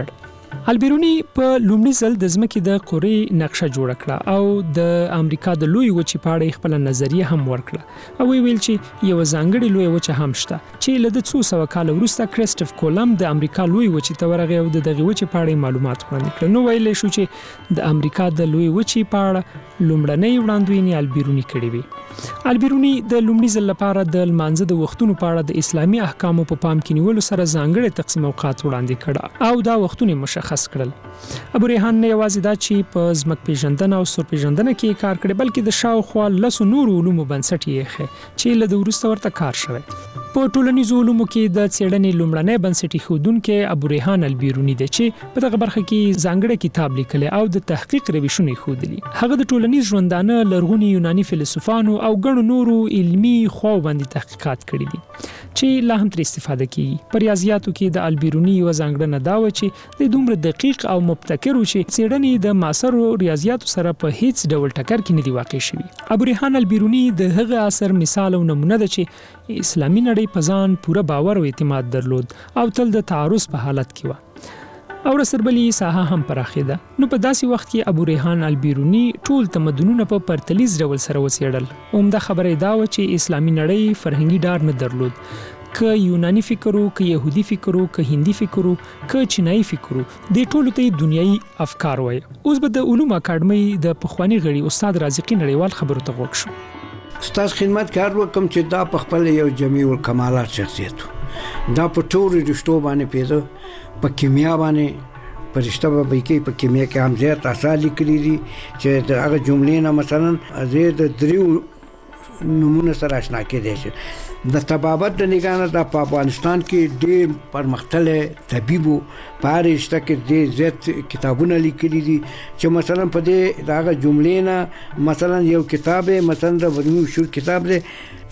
البیرونی په لومړي ځل د ځمکې د قورې نقشه جوړ کړه او د امریکا د لوی وچې په اړه خپل نظریه هم ورکړه او ویل چې یو ځانګړی لوی وچه هم شته چې له 200 کال وروسته کریسټوف کولمب د امریکا لوی وچې ته ورغی او دغه وچې په اړه معلومات وړاندې کړل. نو ویل شو چې د امریکا د لوی وچې په اړه لومړنۍ وړاندوینې البیرونی کړې وي. البیرونی د لومړي ځل لپاره د لمانځه د وختونو په اړه د اسلامي احکامو په پام کې نیولو سره ځانګړي تقسیم اوقات وړاندې کړه او دا وختونه مشخص کړل. ابو ریحان نه یوازې دا چې په ځمک پیژندنه او سور پیژندنه کې کار کړی بلکې د شاوخوا لسو نورو علومو بنسټ یې ښه چې له وروسته ورته کار شوی. په ټولنیزو علومو کې د څېړنې لومړنی بنسټي ښودونکی ابو ریحان البیرونی دی چې په دغه برخه کې ځانګړی کتاب لیکلی او د تحقیق روشونه ښودلي. هغه د ټولنیز ژوندانه لرغوني یوناني فیلسوفانو او ګڼو نورو علمي خواو باندې تحقیقات کړي دي چې لا هم تر استفاده کیږي. په ریاضیاتو کې د البیرونی یو ځانګړنه دا و چې د دومره دقیق او مبتکر و چې څېړنې د معاصرو ریاضیاتو سره په هیڅ ډول ټکر کې نه دی واقع شوی. ابو ریحان البیرونی د هغه اثر مثال او نمونه ده چې اسلامي نړۍ په ځان پوره باور او اعتماد درلود او تل د تعارض په حالت کې و او رسربلی ساحه هم پراخیده. نو په داسې وخت کې ابو ریحان البیرونی ټول تمدنونه په پرتلیز ډول سره وڅېړل. عمده خبره دا و چې اسلامي نړۍ فرهنګي ډار نه درلود، که یونانی فکرو، که يهودي فکرو، که هندي فکرو، که چینایي فکرو، د ټولو ته دنیوي افکار وای. اوس به د علوم اکاډمۍ د پخوانی غړي استاد رازقي نړیوال خبرو ته غوښ شو. استاد خدمت کار وکم چې دا په خپل یو جمیع الکمالات شخصیت دا په ټولو رشتو باندې پیدا په کیمیا باندې پرشتہ به کې په کیمیا کې هم زیات اثار لیکلي دي چې دا هغه جملې نه مثلا زید دریو نمونه سره آشنا کېدای شي. د طبابت د نگانه د افغانستان کې ډېر پرمختللی طبيبو په رشتہ کې ډېر زیات کتابونه لیکلي دي چې مثلا په دې دغه جملې نه مثلا یو کتاب مثلا د ورنو شو کتاب دی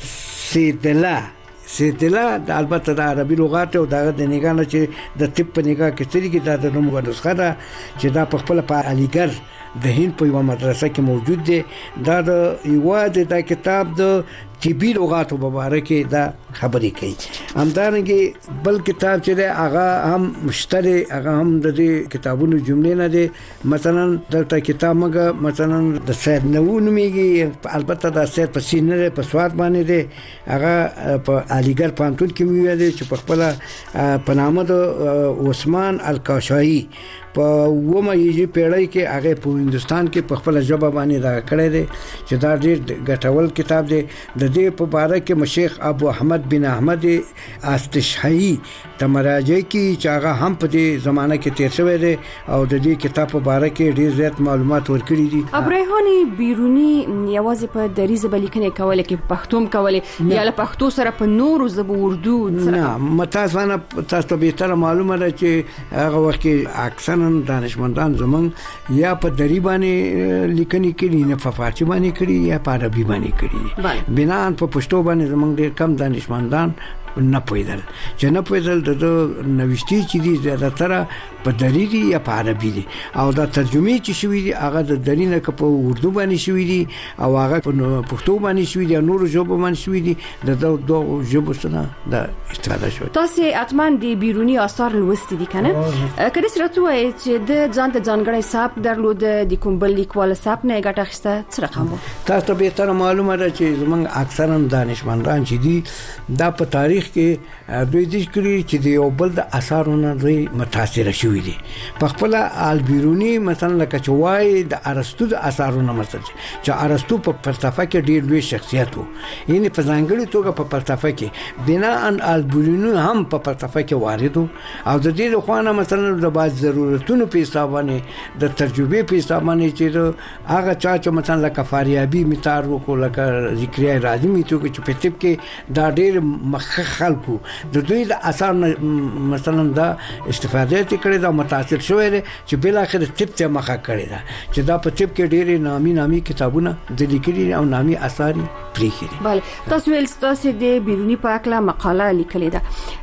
سیدلا د البته د عربي لغات او دغه د نگانه چې د طب په نگاه کې تری کې د نوم ورسخه ده چې دا په خپل په علیګر د هند په یو مدرسه کې موجود دی. دا د یواد د کتاب د طبي لغات مبارکه دا خبرې کوي. همدارنګه بل کتاب چې دی هغه هم مشتری هغه هم د دې کتابونو جملې نه دي. مثلا دلته کتاب مګه مثلا د سید نوون میږي البته د سید په سینره په سواد باندې دی هغه په علیګر پانتون کې ویل دي چې په خپل په نامه د عثمان الکاشایی په ومه یې پیړۍ کې هغه په هندستان کې په خپل ژبه باندې دا کړی دی چې دا ډېر ګټور کتاب دی. د دې په باره کې مشیخ ابو احمد بن احمد استشهایی تمراجع کې چې هغه هم په دې زمانه کې تیر شوی دی او د دې کتاب په باره کې ډېر زیات معلومات ورکړي دي. ابو ریحان بیرونی یوازې په دری ژبه لیکنې کولې کې پښتو کولې یا له پښتو سره په نورو ژبو اردو نه متاسفانه تاسو ته به تر معلومه ده چې هغه وخت کې اکثر دانشمندان زمون یا په دری باندې لیکنې کړي نه په فارسی باندې کړي یا په عربي باندې کړي. بنا په پښتو باندې زمون ډېر کم دانشمندان نه پوهیدل چې نه پوهیدل د نوښتي چې دي زیاتره په دری دي یا په عربي دي او دا ترجمه چې شوې دي هغه د دری نه په اردو باندې شوې دي او هغه په پښتو باندې شوې دي نور ژبو باندې شوې دي د دوه ژبو سره د استفاده شوې. تاسو اتمن دی بیرونی آثار لوستي دي کنه کله سره توای چې د ځان ته ځانګړی حساب درلود د کوم بل لیکوال حساب نه ګټه اخیسته څه رقم وو؟ تاسو به تر معلومه ده چې زمونږ اکثرا دانشمندان چې دي دا په تاریخ کې دوی د کړي چې د یو بل د اثارونو دوی متاثر شوي دي. په خپل البیرونی مثلا لکه چوای د ارسطو د اثارونو مثلا چې ارسطو په فلسفه کې ډېر لوی شخصیت وو یعنی په ځانګړي توګه په فلسفه کې بنا ان البیرونی هم په فلسفه کې وارد او د دې خوانه مثلا د باز ضرورتونو په حساب باندې د تجربې په حساب باندې چې هغه چې مثلا لکه فاریابي میتار وکړه لکه ذکریا راضی میتو چې په طب کې دا ډېر مخ خلکو د دوی د اثر مثلا دا استفاده کړي دا متاثر شوی دی چې بل اخر طب ته مخه کړي دا چې دا په طب کې ډېر نامي کتابونه د لیکلي او نامي اثار پریخي. بله تاسو ول تاسو د بیرونی په اړه مقاله لیکلې ده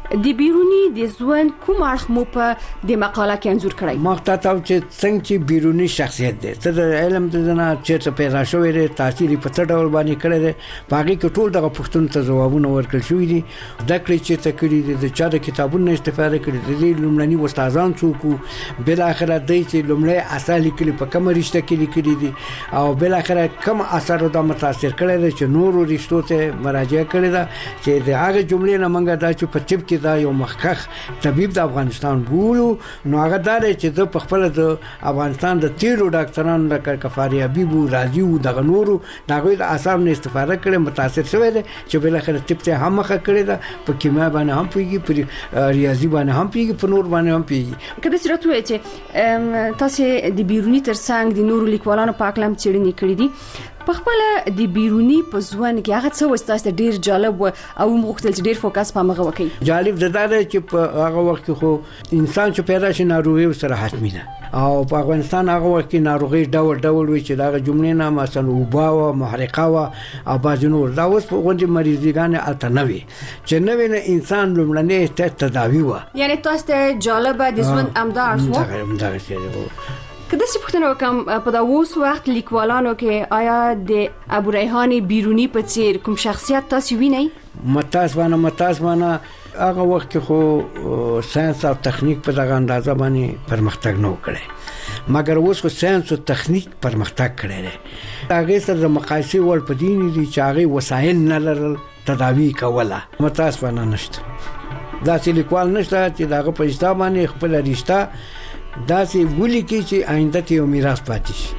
د بیرونی د ژوند کوم اړخ مو په د مقاله کې انځور کړی؟ مخته تاسو چې څنګه چې بیرونی شخصیت دی ته د علم د نه چې پیدا شوی دی تاثیر په څه ډول باندې کړی دی باقي ټول دغه پوښتنو ته ځوابونه ورکړل شوی دي د کړي چې ته کړی دي د چا د کتابونو استفاده کړې دي لومړني استادان څوک بل اخر د چې لومړی اثر لیکلي په کوم رښتیا کې لیکلي دي او بل اخر کوم اثر دا متاثر کړی دی چې نورو رښتو ته مراجعه کړې ده چې د هغه جملې نه منګه دا چې په طب کې دا یو مخکخ طبيب د افغانستان بولو نو هغه دا چې د خپل د افغانستان د تیرو ډاکټرانو د کفاری حبیب راضی او د نورو دغه د اثر نه استفاده کړي متاثر شوی دی چې بل اخر طب ته هم مخه کړی ده په کیمیا باندې هم پیږي په ریاضي باندې هم پیږي په نور باندې هم پیږي کله چې راته وایي چې تاسو د بیرونی ترڅنګ د نورو لیکوالانو په اړه هم څېړنې کړې دي په خپل د بیرونی په ځوان کې هغه څه وستاسته ډیر جالب او مختلف چې ډیر فوکس په مغه وکي جالب زده ده چې په هغه وخت کې خو انسان چې پیدا شي ناروغي سره حتمی ده او په افغانستان هغه وخت کې ناروغي ډول وي چې دا جملې نه مثلا وبا او محرقه او باز نور دا اوس په غونډه مریضګان التنوي چې نوې نه انسان لومړنۍ تداوی و یعنی تاسو ته جالب د ژوند امدار وو دا څه کله چې پوښتنه وکم په دا اوس وخت لیکوالانو کې آیا د ابو ریحان بیرونی په څیر کوم شخصیت تاسو وینئ؟ متاسفانه هغه وخت کې خو ساينس او تخنیک په دغه اندازه باندې پرمختګ نه وکړي مګر اوس خو ساينس او تخنیک پرمختګ کړی دی هغه سره د مقایسې ور پدینې دي چې هغه وسایل نه لرل تداوی کوله متاسفانه نشته دا چې لیکوال نشته چې دغه په استا باندې خپل رښتا دا سي ولي کې چې آینده ته یو میراث پاتې شي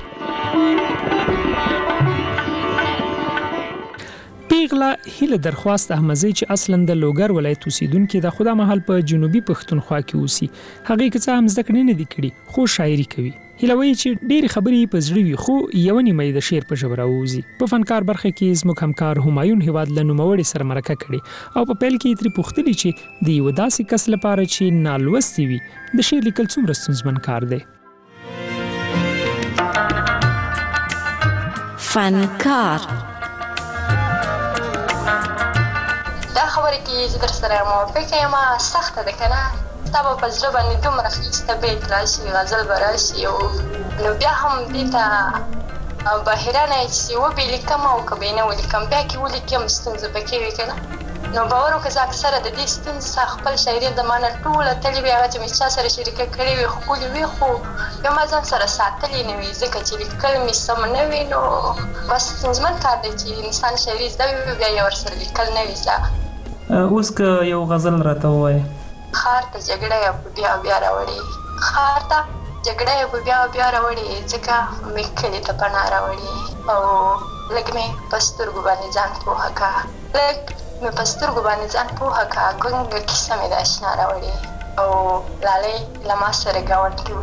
پیغله هله درخواست احمدزی چې اصلا د لوګر ولایت اوسیدونکو د خدا محل په جنوبي پښتونخوا کې اوسي هغه کې څه هم ځکه نه دي کړي خو شاعري کوي هله وایي چې ډېری خبرې په زړه وي خو یو نیمه د شعر په ژبه راوځي په فنکار برخه کې زموږ همکار همایون هیواد له نوموړي سره مرکه کړي او په پیل کې تری پوښتنه چې د یو داسې کس لپاره چې نالوستي وي د شعر لیکل څومره ستونزمن کار دی فنکار دا خبره کې چې در سره موافقه یم سخته ده کنه تا په زړه باندې دومره خسته بیت راشي غزل براشي او نو بیا هم دې ته بهرانه چې و به لیکم او کبینه ولیکم بیا کې ولیکم ستونزه پکې وي کنه نو باور وکړه اکثره د دې ستونزې خپل شاعري د معنی ټوله تلې بیا چې مې چا سره شریکه کړې وي خو وی خو یو ما ځان سره ساتلې نه وي ځکه چې لیکل مې سم نه وي نو بس ستونزمن کار دی چې انسان شاعري زده وي بیا یې ورسره لیکل نه وي اوس که یو غزل راته ووایې خار ته جګړه یې بیا راوړي خار ته جګړه یې بیا راوړي ځکه مې کلي ته پناه راوړي او لږ مې په سترګو باندې ځان پوهه کا لږ مې په سترګو باندې ځان پوهه کا ګونګه کیسه مې د اشنا راوړي او لالۍ له ما سره ګاونډ کې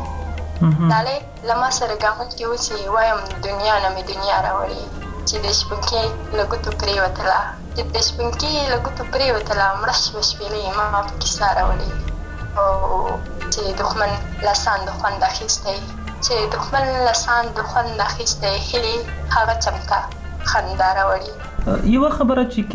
اوسي لالۍ له ما سره ګاونډ کې اوسي وایم دنیا نه مې دنیا راوړي چې د شپونکي له ګوتو پرېوتله چې د شپونکي له ګوتو پرېوتله مړه شوه شپېلۍ ما په کیسه راوړي او چې دښمن له ساند خوند اخیستی چې دښمن له ساند خوند اخیستی هیلې هغه چمته خندا راوړي یو خبره چې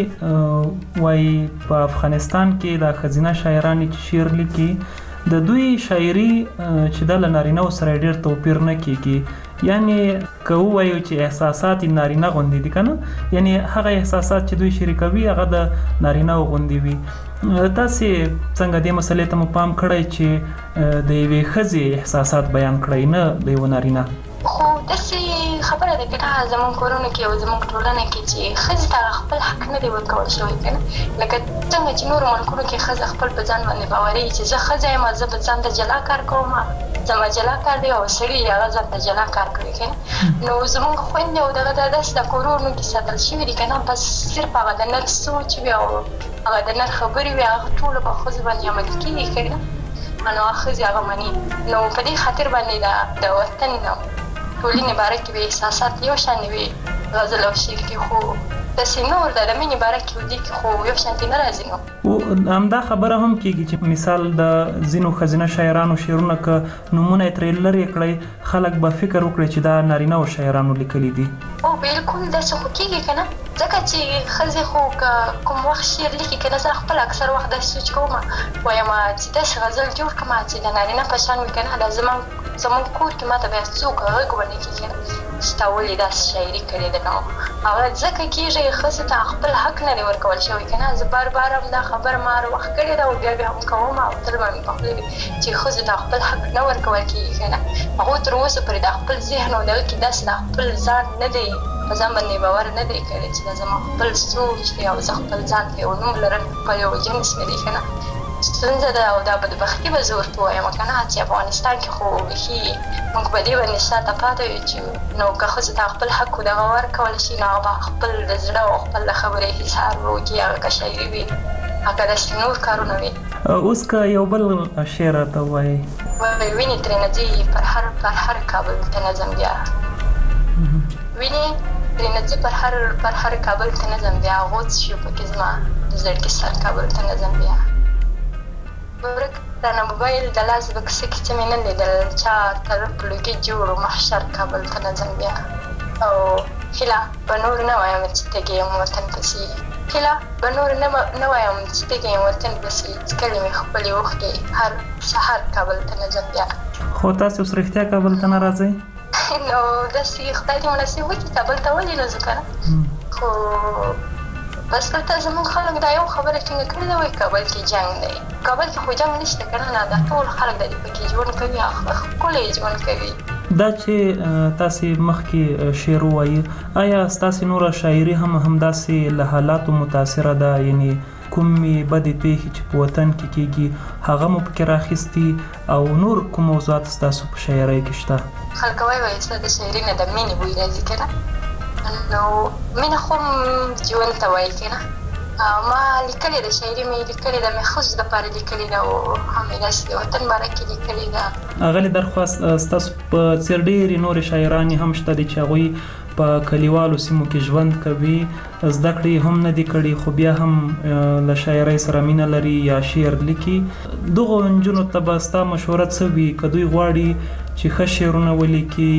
کیږي وایي په افغانستان کې د ښځینه شاعرانو چې شعر لیکي د دوی شاعري چې د نارینه سره ډېر توپیر نه کیږي یعنی که وایو چې احساسات نارینه غوندي دي کنه یعنی هغه احساسات چې دوی شریکوي هغه د نارینه غوندي وي تاسو څنګه دې مسلې ته پام کړئ چې د یوې ښځې احساسات بیان کړئ نه د یو نارینه خو داسې خبره ده که زموږ کورونو کې او زموږ ټولنه کې چې ښځې ته خپل حق نه دی ورکول شوی که نه لکه څنګه چې نورو ملکونو کې ښځه خپل په ځان باندې باوري چې زه ښځه یم زه به ځان ته جلا کار کوم زما جلا کار دی او سړي هغه ځان ته جلا کار کوي که نو زموږ خویندې او دغه داسې د کورونو کې ساتل شوي دي که نه بس صرف هغه د نر سوچ وي او هغه د نر خبرې وي هغه ټولو په ښځو باندې عملي کېږي که نه نو ښځې هغه مني نو په دې خاطر باندې د وطن ټولنې باره کې به احساسات یو شان وي غزل او شعر کې خو د سینور د مینې باره کې ودی کې خو یو شانتي نه راځي نو او همدا خبره هم کېږي چې مثال د زینو خزینه شاعرانو شعرونه ک نمونه ترې لري کړی خلک به فکر وکړي چې دا نارینه او شاعرانو لیکلي دي او بالکل دا څه کېږي کنه ځکه چې خزي خو کوم وخت شعر لیکي کنه زه خپل اکثر وخت د سوچ کوم وایم چې دا غزل جوړ کما چې د نارینه په شان وکنه دا زمون کور کې ماته بیا څوک غږ ونه کیږي ستاولې دا شاعري کړې ده نو او ځکه کېږي خزه ته خپل حق نه ورکول شوی کنه زه بار هم دا خبر مار وخت کړی دا او بیا هم کوم او تل باندې په خپل چې خزه ته خپل حق نه ورکول کیږي کنه هغه تر اوسه پر د خپل ذهن او د کې داس د خپل ځان نه دی په ځان باندې باور نه دی کړی چې دا زما خپل سوچ دی او زه خپل ځان ته ونوم لرم په یو جنس نه دی کنه ستونزه ده او دا بدبختي به زه ورته وایم کنه چې افغانستان کې خو بیخي موږ په دې باندې شاته پاتې یو چې نو که ښځې ته خپل حق دغه ورکولی شي نو هغه به خپل د زړه او خپل د خبرې حساب وکړي هغه که شاعري وي هغه داسې نور کارونه وي اوس که یو بل شعر راته ووایي وینې ترېنه ځي پر هر کابل ته نه ځم بیا وینې ترېنه ځي پر هر کابل ته نه ځم بیا غوڅ شو پکې زما د زړګي سر کابل ته نه ځم بیا ورک رانه موبایل د لاس بکسه کې څه مې نه لیدل چا طرف لوګي جوړ محشر کابل ته نه ځم بیا او هیله به نور نه وایم چې تږی یم وطن پسې هیله به نور نه وایم چې تږی یم وطن پسې څکلې مې خپلې اوښکې هر سهار کابل ته نه ځم بیا خو تاسې اوس رښتیا کابل ته نه راځئ نو داسې خدای دې مناسب وکړي کابل ته ولې نه ځو کنه خو بس دلته زموږ خلک دا یو خبره ټینګه کړې ده وایي کابل کې جنګ دی کابل کې خو جنګ نشته کنه نه دا ټول خلک د دې پکې ژوند کوي ښکلی ژوند کوي دا چې تاسې مخکې شعر ووایي آیا ستاسې نوره شاعري هم همداسې له حالاتو متاثره ده یعنی کومې بدې پېښې چې په وطن کې کېږي هغه مو پکې راخیستي او نور کوم موضوعات ستاسو په شاعرۍ کې شته خلک وایي ستا د شاعري نه د مینې بوی راځي کنه نو مینه خو ژوند ته وایي کنه ما لیکلې ده شاعري مې لیکلې ده مې ښځو دپاره لیکلې ده او همداسې د وطن باره کې لیکلې ده اغلې درخواست ستاسو په څېر ډېرې نورې شاعرانې هم شته دي چې هغوی په کلیوالو سیمو کې ژوند کوي زده کړې هم نه دي کړي خو بیا هم له شاعرۍ سره مینه لري یا شعر لیکي دغو نجونو ته به ستا مشوره څه وي که دوی غواړي چې ښه شعرونه ولیکي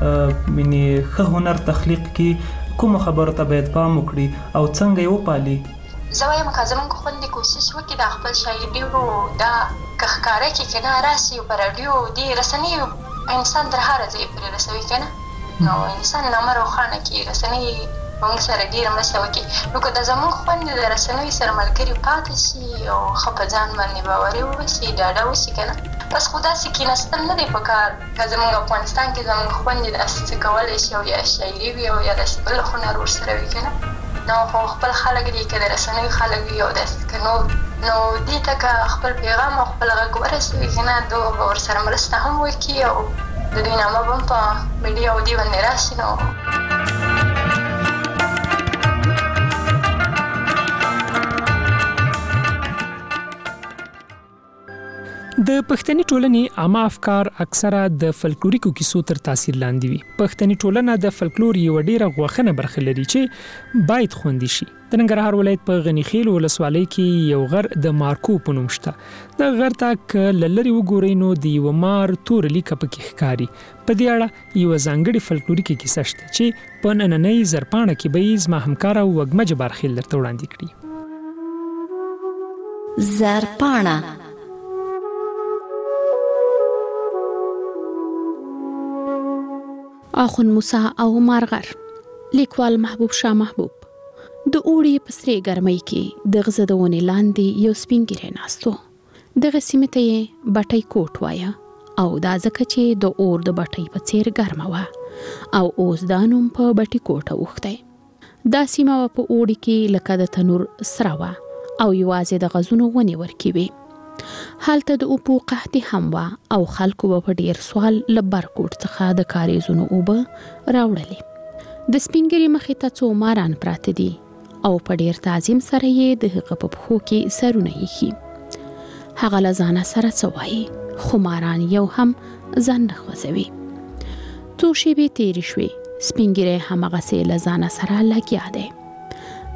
یعنې ښه هنر تخلیق کړي کومو خبرو ته باید پام وکړي او څنګه یې وپالي زه وایم که زموږ خویندې کوشش وکړي د خپل شاعري دا که ښکاره کړي که نه راسي په راډیو دې رسنیو انسان تر هره ځای پرې رسوي که نه نو انسان نامه روښانه کړي رسنۍ موږ سره ډېره مرسته وکړي نو که د زموږ خویندې د رسنیو سره ملګري پاتې شي او ښه په ځان باندې باوري وشي ډاډه وشي که نه بس خو داسې کېناستل نه دی په کار که زموږ افغانستان کې زموږ خویندې داسې څه کولی شي او یا شاعري وي او یا داسې بل هنر ورسره وي که نه نو خو خپل خلک دي که د رسنیو خلک وي او داسې که نور نو دې ته که خپل پیغام او خپل غږ ورسوي که نه دوی به ورسره مرسته هم وکړي او د دوی نامه به هم په میډیا او دې باندې راشي نو د پښتني ټولنې عامه افکار اکثره د فلکلوریکو کیسو تر تاثیر لاندې وي. پښتني ټولنه د فلکلور یو ډیره غوښنه برخه لري چې باید خوندي شي. د ننګرهار ولایت په غنی خیل ولسوالۍ کې یو غر د مارکو په نوم شته. د غر ته لری وګورئ نو د یو مار تور لیک پکې ښکاری. په دې اړه یو ځانګړي فلکلوریکي کیسه شته چې په نننۍ زرپاڼه کې به زما همکار او وګمج برخیل درته وړاندې کړي. زرپاڼه اخون موسی او مارغر. لیکوال محبوب شاه محبوب. د اوړي په سرې ګرمۍ کې د غزه د ونې لاندې یو سپین ږیری ناستو. دغه سیمې ته یې بټۍ کوټ وایه او دا ځکه چې د اور د بټۍ په څیر ګرمه وه او اوس دا نوم په بټۍ کوټه اوښتی. دا سیمه په اوړي کې لکه د تنور سره وه او یوازې د غزونو ونې ورکې وې. هلته د اوبو قحطي هم وه او خلکو به په ډیر سوال له برکوټ څخه د کاریزونو اوبه راوړلې. د سپین ږیري مخې ته څو ماران پراته دي او په ډیر تعظیم سره یې د هغه په پښو کې سرونه ایښي. هغه له ځانه سره څه وایي خو ماران یو هم ځان نه خوځوي. څو شېبې تېرې شوې، سپین ږیری هماغسې له ځانه سره لګیا دی.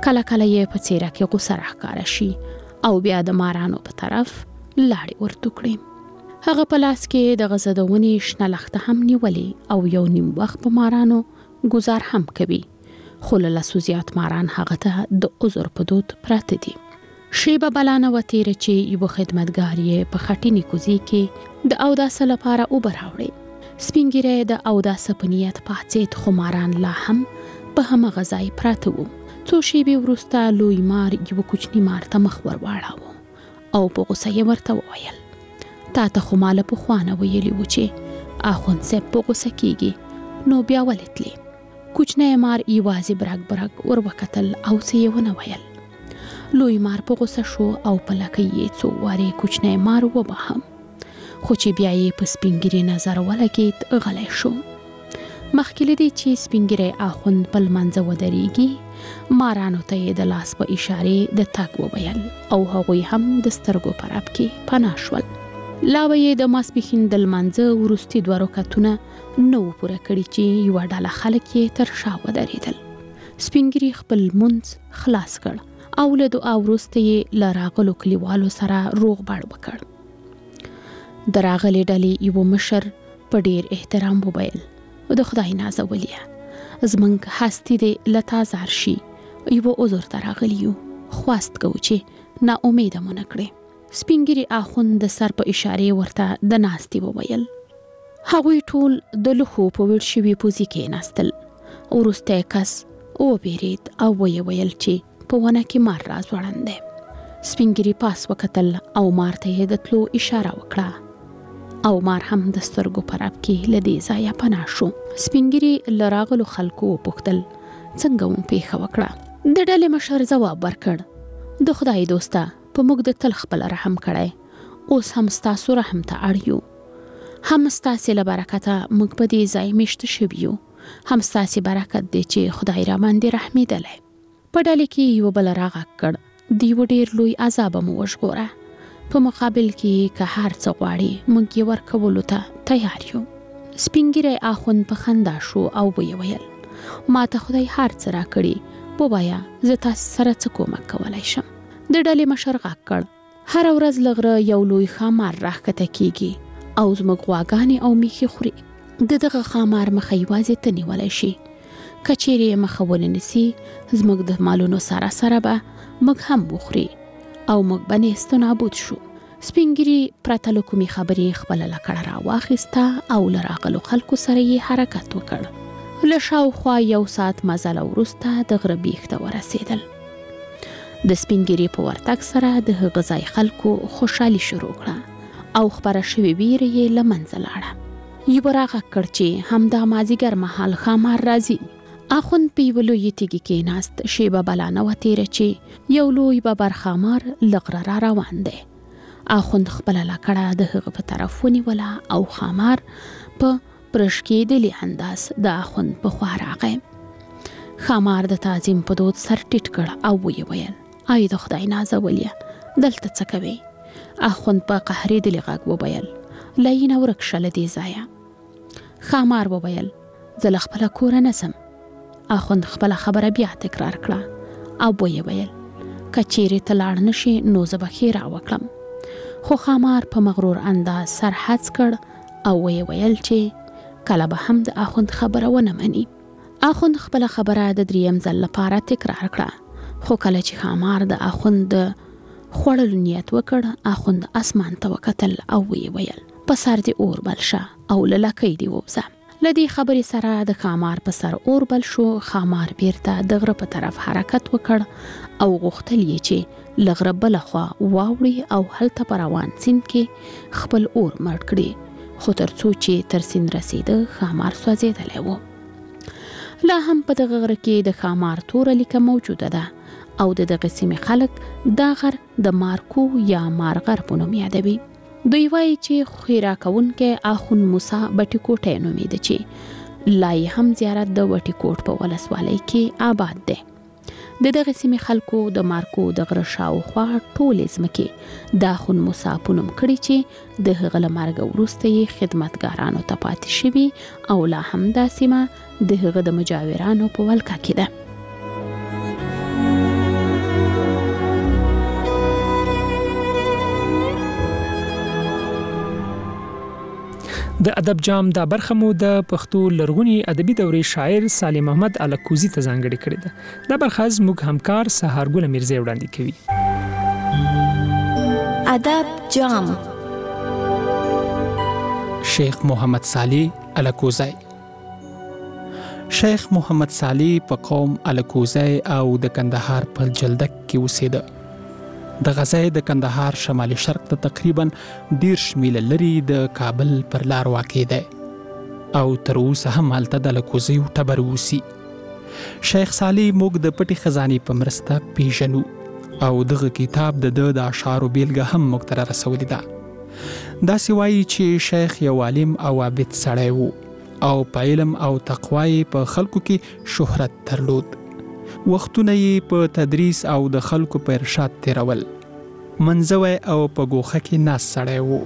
کله کله یې په څیره کې غوسه راښکاره شي او بیا د مارانو په طرف لاړې ورته کړي. هغه په لاس کې د غزه د ونې شنه لښته هم نیولې او یو نیم وخت په مارانو گزار هم کوي، خو له لسو زیات ماران هغه ته د عذر په دود پراته دي. شیبه بلانه و تیره چې یو خدمتګار یې په خټینې کوزي کې د اوداسه لپاره اوبه راوړې. سپین ږیری د اوداسه په نیت پاڅېد، خو ماران لا هم په هماغه ځای پراته وو. څو شیبې وروسته لوی مار یو کوچني مار ته مخ ور واړاوه او په غوسه یې ورته وویل: تا ته خو ما له پخوا نه ویلي وو چې اخوندصاحب په غوسه کېږي، نو بیا ولې تلې؟ کوچنی مار یوازې برګ برګ ور وکتل او څه یې ونه ویل. لوی مار په غوسه شو او په لکۍ یې څو وارې کوچنی مار وباهم، خو چې بیا یې په سپین ږیري نظر ولګېد غلی شو. مخکې له دې چې سپین ږیری اخوند په لمانځه ودرېږي، مارانو ته یې د لاس په اشارې د تګ وویل او هغوی هم د سترګو په رپ کې پناه شول. لا به یې د ماسپښین د لمانځه وروستي 2 رکعتونه نه وو پوره کړي چې یوه ډله خلک یې تر شا ودرېدل. سپین ږیري خپل لمونځ خلاص کړ او له دعا وروسته یې له راغلو کلیوالو سره روغبړ وکړ. د راغلې ډلې یو مشر په ډیر احترام وویل: د خدای نازولیه، زمونږ هستی دې له تا زار شي، یو عذر ته راغلي یو، خواست کوو چې نا امیده مو نه کړې. سپین ږیري اخوند د سر په اشارې ورته د ناستې وویل. هغوی ټول د لوښو په ویړ شوي پوزي کې ناستل. وروستی کس وبېرېد او ویې ویل چې په ونه کې مار راځوړند دی. سپین ږیري پاس وکتل او مار ته یې د تلو اشاره وکړه او مار هم د سترګو په رپ کې له دې ځایه پناه شو. سپین ږیري له راغلو خلکو وپوښتل: څنګه مو پیښه وکړه؟ د ډلې مشر ځواب ورکړ: د خدای دوسته، په موږ د تل خپل رحم کړی، اوس هم ستاسو رحم ته اړ یو. هم ستاسې له برکته موږ په دې ځای میشته شوي یو، هم ستاسې برکت دی چې خدای را باندې رحمېدلی. په ډلې کې یو بل راغږ کړ: د یو ډېر لوی عذابه مو وژغوره، په مقابل کې که هر څه غواړي موږ یې ورکولو ته تیار یو. سپین ږیری اخوند په خندا شو او ویې ویل: ما ته خدای هر څه راکړي، ووایه زه تاسې سره څه کومک کولی شم؟ د ډلې مشر غږ کړ: هره ورځ له غره یو لوی ښامار راښکته کیږي او زموږ غواګانې او میښې خوري. د دغه ښامار مخه یوازې ته نیولی شي، که چیرې یې مخه ونه نیسي، زموږ د مالونو سره سره به موږ هم وخوري او موږ به نیست و نابود شو. سپین ږیري پرته له کومې خبرې خپله لکړه راواخیسته او له راغلو خلکو سره یې حرکت وکړ. له شاوخوا 1 ساعت مزله وروسته د غره بیخ ته ورسېدل. د سپین ږیري په ورتګ سره د هغه ځای خلکو خوشحالي شروع کړه او خپره شوې ویره یې له منځه لاړه. یوه راغږ کړ چې همدا مازدیګر مهال ښامار راځي. اخوند په یوه لویې تیږې کېناست. شیبه بلانه وه تېره چې یو لوی ببر ښامار له غره را روان دی. اخوند خپله لکړه د هغه په طرف ونیوله او ښامار په پرشکېدلي انداز د اخوند په خوا راغی. ښامار د تعظیم په دود سر ټیټ کړ او ویې ویل: ای د خدای نازولیه، دلته څه کوې؟ اخوند په قهرېدلي غږ وویل: لینه ورک شه له دې ځایه. ښامار وویل: زه له خپله کوره نه ځم. اخوند خپله خبره بیا تکرار کړه او ویې ویل: که چیرې ته لاړ نه شې نو زه به ښې راوکړم. خو ښامار په مغرور انداز سر هڅ کړ او ویې ویل چې کله به هم د اخوند خبره ونه مني. اخوند خپله خبره د 3یم ځل لپاره تکرار کړه، خو کله چې ښامار د اخوند د خوړلو نیت وکړ، اخوند اسمان ته وکتل او ویې ویل: په سر دې اور بل شه او له لکۍ دې ووځه. له دې خبرې سره د ښامار په سر اور بل شو. ښامار بیرته د غره په طرف حرکت وکړ او غوښتل یې چې له غره بله خوا واوړي او هلته په روان سیند کې خپل اور مړ کړي، خو تر څو چې تر سیند رسېده ښامار سوځېدلی و. لا هم په دغه غره کې د ښامار توره لیکه موجوده ده او د دغه سیمې خلک دا غر د مارکو یا مارغر په نوم یادوي. دوی وایي چې خیرا کوونکی اخون موسی بټي کوټی نومیده چې لا یې هم زیارت د وټي کوټ په ولسوالۍ کې آباد دی. د دغه سیمې خلکو د مارکو د غره شاوخوا ټولې ځمکې د اخون موسی په نوم کړي چې د هغه له مرګه وروسته یې خدمتګارانو ته پاتې شوي او لا هم دا سیمه د هغه د مجاورانو په ولکه کې ده. د ادب جام دا برخه مو د پښتو لرغونی ادبي دورې شاعر سالم احمد الکوزی ته ځانګړې کړې ده. دا برخه زموږ همکار سهارګل میرزا وړاندې کوي. ادب جام. شیخ محمد صالح الکوزی. شیخ محمد صالح په قوم الکوزی او د کندهار په جلدک کې اوسېده. د غزای د کندهار شمالي شرق ته تقریبا 10 میله لري د کابل پر لار واقع دی او تر اوسه هم هلته د الکوزی ټبر اوسي. شیخ صالح موږ د پټي خزانې په مرسته پیژنو او دغه کتاب د اشعارو بیلګه هم موږ ته رسولې ده. داسې وایي چې شیخ یو عالم او عابد سړی و او په علم او تقوا په خلکو کې شهرت درلود. وختونه یې په تدریس او د خلکو په ارشاد تیرول. منځوی او په ګوښه کې ناس سړی و.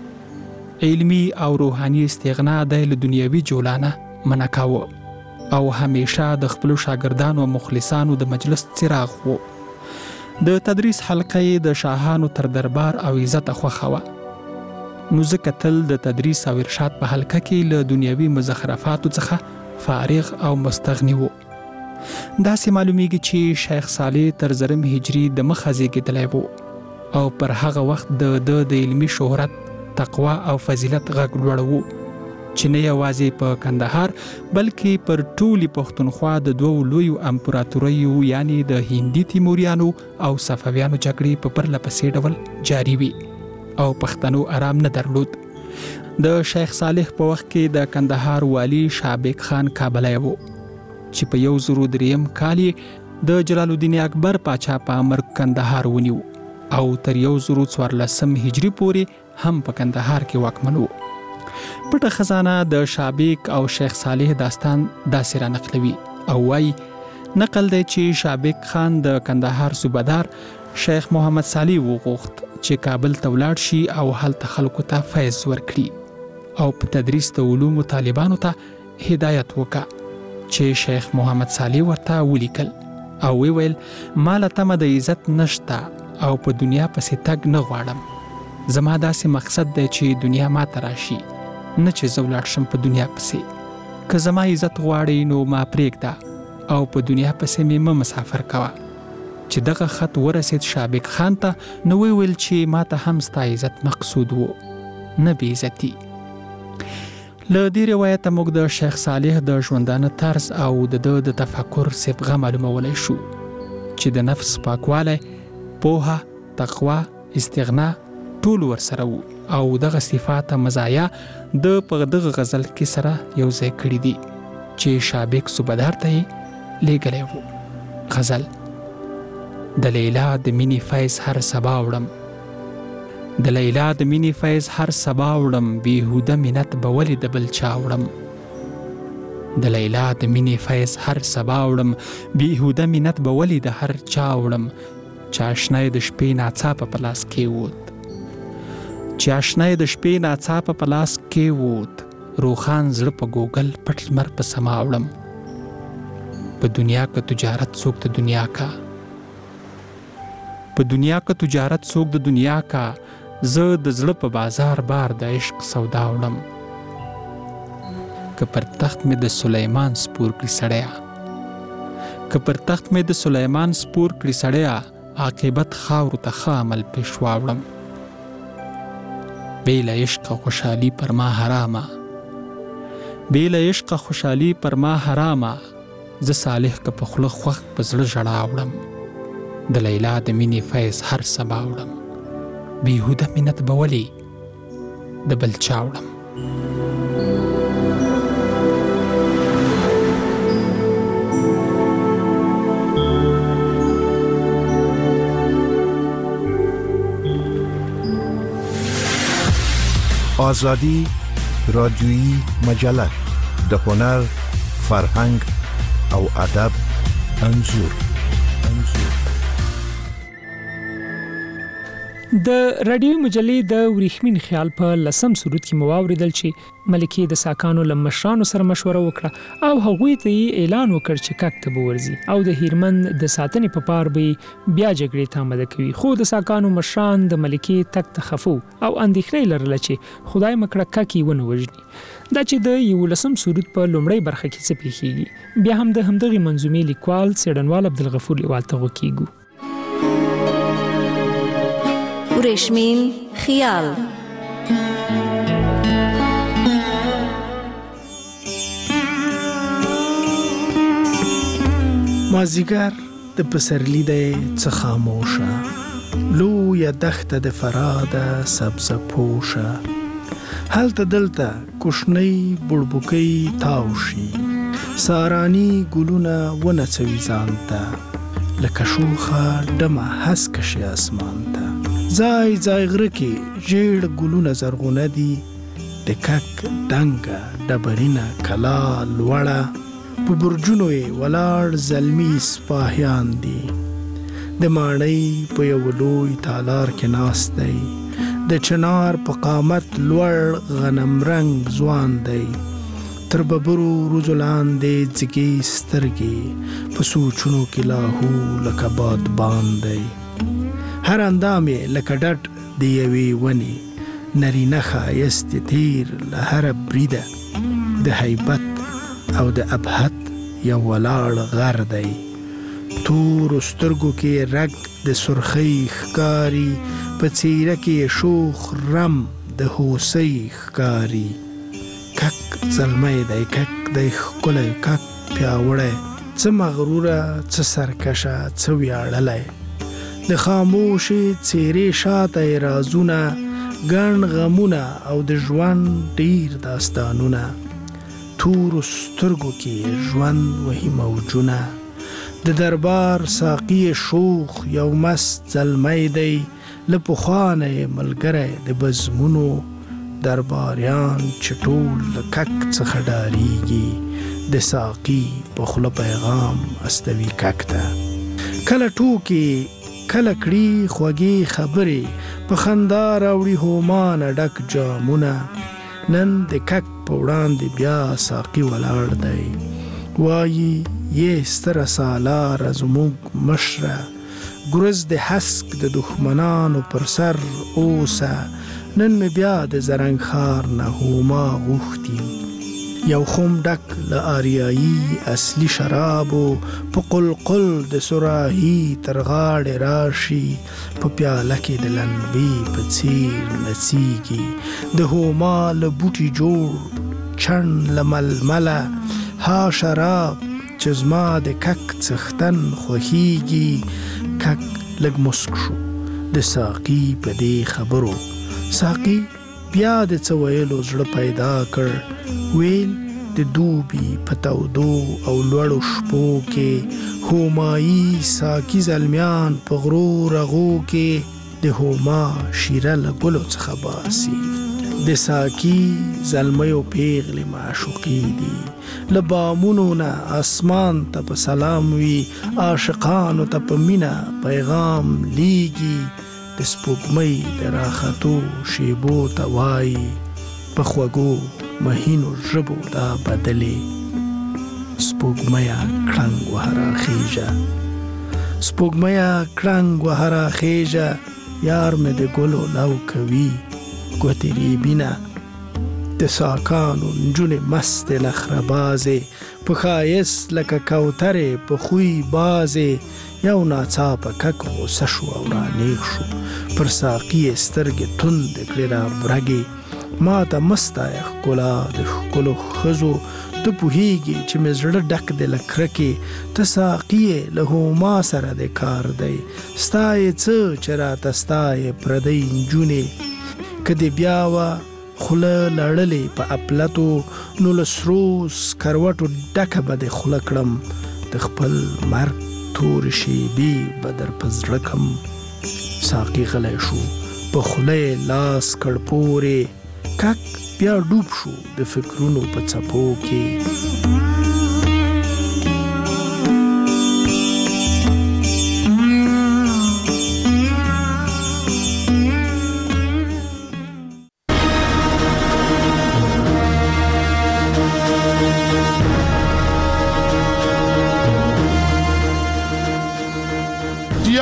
علمي او روحاني استغنا د دنیوي جولانه منع کاوه او همیشه د خپلو شاګردانو او مخلصانو د مجلس څراغ و. د تدریس حلقه د شاهانو تر دربار او عزت خوښه وه. نو ځکه تل د تدریس او ارشاد په حلقه کې له دنیوي مزخرفاتو څخه فارغ او مستغني و. داسې معلومیږي چې شیخ صالح تر زرم هجری د مخه زیږېدلی و او پر هغه وخت د علمي شهرت، تقوا او فضیلت غږ لوړ و چې نه یوازې په کندهار بلکې پر ټولي پښتونخوا د دوو لویو امپراتوریو یعنی د هندي تیموریانو او صفویانو جګړې په پرله پسې ډول جاري وي او پښتنو آرام نه درلود. د شیخ صالح په وخت کې د کندهار والی شابک خان کابلی و چې په 1003 کال د جلال الدین اکبر پاچا په امر کندهار ونیو او تر 1014 هجری پورې هم په کندهار کې واکمن و. پټه خزانه د شابک او شیخ صالح داستان داسې را نقلوي او وایي نقل دی چې شابک خان د کندهار صوبهدار شیخ محمد صالح وغوښت چې کابل ته ولاړ شي او هلته خلکو ته فیض ورکړي او په تدریس د علومو طالبانو ته هدایت وکړه. چې شیخ محمد صالح ورته ولیکل او ویل مال تمه د عزت نشته او په دنیا پسې تګ نه غواړم. زما داسې مقصد دی چې دنیا ما ته راشي نه چې زه ولاړ شم په دنیا پسې. که زما عزت غواړي نو ما پرېږده او په دنیا پسې مې مه مسافر کوه. چې دغه خط ورسید شابک خان ته نو ویل چې ما ته هم ستا عزت مقصود و نه بې عزتي. له دې روایته موږ د شیخ صالح د ژوندانه طرز او د تفکر صبغه معلومولی شو چې د نفس پاکوالی، پوهه، تقوا، استغنا ټول ورسره وو او دغه صفات مزایا د په دغه غزل کې سره یو ځای کړي دي چې شابک صوبهدار ته یې لیږلی وو. غزل: د لیلا د مینې فیض هر سبا وړم، د لیلا د مینې فیض هر سبا وړم، بیهوده منت به ولې د بل چا وړم. د لیلا د مینې فیض هر سبا وړم، بیهوده منت به ولې د هر چا وړم. چې اشنای د شپې ناڅاپه په لاس کې ووت، چې اشنای د شپې ناڅاپه په لاس کې ووت، روخان زړه په ګوګل پټ لمر په سما وړم. په دنیا که تجارت څوک د دنیا کا، په دنیا که تجارت څوک د دنیا کا، زه د زړه په بازار بار د عشق سودا وړم. که پر تخت مې د سلیمان سپور کړي سړیا، که پر تخت مې د سلیمان سپور کړي سړیا، عاقبت خاورو ته ښه عمل پیشوا وړم. بې له عشقه خوشحالي پر ما حرامه، بې له عشقه خوشحالي پر ما حرامه، زه صالح که په خوله خوښ په زړه ژړا وړم. د لیلا د مینې فیض هر سبا وړم، بیهوده منت به ولې د بل چا وړم. آزادی رادیویی مجله د هنر، فرهنګ او ادب انځور. د رادیوي مجلې د وریښمین خیال په لسم سرود کې مواوریدل چې ملکه د ساکانو لمشرانو سره مشوره وکړه او هغوی ته اعلان وکړ چې کاک ته ورزي او د هیرمن د ساتنې په پار به بیا جګړې ته آماده کوي. خو د ساکانو مشران د ملکه تک ته خفو او اندېښنې لرله چې خدای مکړه کاکي ونه وژني. دا چې د 11 سرود په لومړی برخه کې څه پیښیږي بیا هم د همدغه منظومې لیکوال څېړنوال عبدالغفور لیوال ته وکیږو. وریښمین خیال. مازیګر د پسرلی دی څه خاموشه لویه دښته د فراده سبزه پوشه هلته دلته کوشنۍ بړبوکۍ تاو شي ساراني ګلونه ونڅوي ځان ته لکه شوخه ډمه هسکه شي اسمان ته ځای ځای غره کې ژیړ ګلونه زرغونه دي د کک ډنګه ډبرینه کلا لوړه په برجونو یې ولاړ زلمي سپاهیان دي د ماڼۍ په یو لوی تالار کې ناست دی د چنار په قامت لوړ غنم رنګ ځوان دی تر ببرو روزو لاندې ځګې سترګې په سوچونو کې لاهو لکه بادبان دی هر اندام یې لکه ډډ د یوې ونې نرینه ښایست تیر له هره بریده د هیبت او د ابهت یو ولاړ غر دی تور سترګو کې رګ د سرخۍ ښکاري په څیره کې شوخ رم د هوسۍ ښکاري کک زلمی دی کک دی ښکلی کک پیاوړی څه مغروره څه سرکشه څه ویاړلی د خاموشې څیرې شاته رازونه ګڼ غمونه او د ژوند ډیر داستانونه تورو سترګو کې ژوند وهي موجونه د دربار ساقي شوخ یو مست زلمی دی له پخوانه ملګری د بزمونو درباریان چې ټول له کک څخه ډاریږي د ساقي په خوله پیغام استوي کک ته کله ټوکې کله کړي خوږې خبرې په خندا راوړي هومانه ډک جامونه نن د کک په وړاندې بیا ساقي ولاړ دی وایي یې ستره سالاره زموږ مشره ګرز د حسک د دښمنانو پر سر اوسه نن مې بیا د زرنګ ښار نه هوما غوښتي یو خم ډک له آریایي اصلي شرابو په قلقل د سراهي تر غاړې راشي په پیاله کې د لنبې په څیر نڅیږي د هوما له بوټي جوړ چڼ له ململه ها شراب چې زما د کک څښتن خوښیږي کک لږ مسک شو د ساقي په دې خبرو ساقي بیا د څه ویلو زړه پیدا کړ ویل د دوبي په تودو او لوړو شپو کې هومایي ساقي زلمیان په غرو رغو کې د هوما شیره له ګلو څخه باسي د ساقي زلمیو پیغلې معشوقې دي له بامونو نه اسمان ته په سلام وي عاشقانو ته په مینه پیغام لیږي د سپوږمۍ د راختو شیبو ته وایي په خوږو مهینو ژبو دا بدلې سپوږمۍ کړنګ وهره خیژه سپوږمۍ کړنګ وهره خیژه یار مې د ګلو لو کوي ګوتې ریبینه د ساکانو نجونې مست نخرهبازې په ښایست لکه کوترې په خوی بازې یو ناڅاپه کک غوسه شو او رانیغ شو پر ساقي یې سترګې توندې کړې رابرګې ما ته مستایه ښکلا د ښکلو ښځو ته پوهیږي چې مې زړه ډک دی له کرکې ته ساقي یې له هوما سره د کار دی ستا یې څه چې راته ستا یې پردۍ نجونې که دې بیا وه خوله لړلې په اپلتو نو له سرو سکروټو ډکه به دې خوله کړم د خپل مرګ تورې شیبې به در په زړه کم ساقي غلی شو په خوله یې لاس کړ پورې کک بیا ډوب شو د فکرونو په څپو کې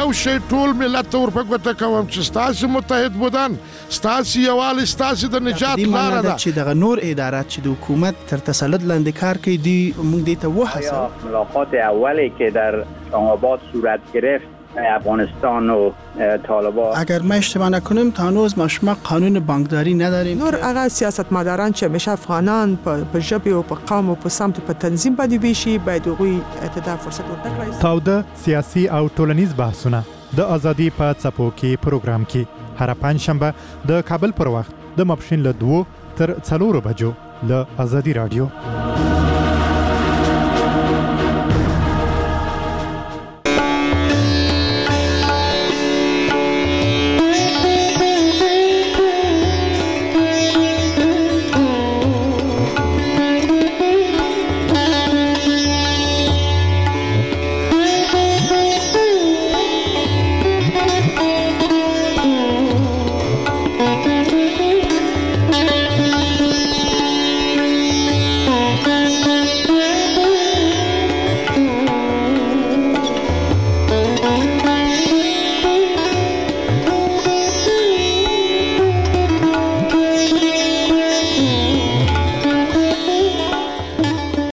یو شی ټول ملت ور په ګوته کوم چې ستاسو متحد بودن ستاسو یوال ستاسو د نجات لار ده چې دغه نور ادارات چې د حکومت تر تسلط لاندې کار کوي دی موږ دې ته وحسه ملاقات اولی که در اسلام‌آباد صورت گرفت افغانستان و طالبان اگر ما اشتباه نکنیم تا هنوز ما قانون بانکداری نداریم نور هغه سیاستمداران چې همیشه افغانان په ژبه او په قوم او په سمت په تنظیم باندې ویشي باید هغوی ته فرصت ورکړي. تاوده سیاسي او ټولنیز بحثونه د ازادي په څپو کې پروګرام کې هر پنځشنبه د کابل پر وخت د ماپښین له 2 تر 4 بجو له ازادي رادیو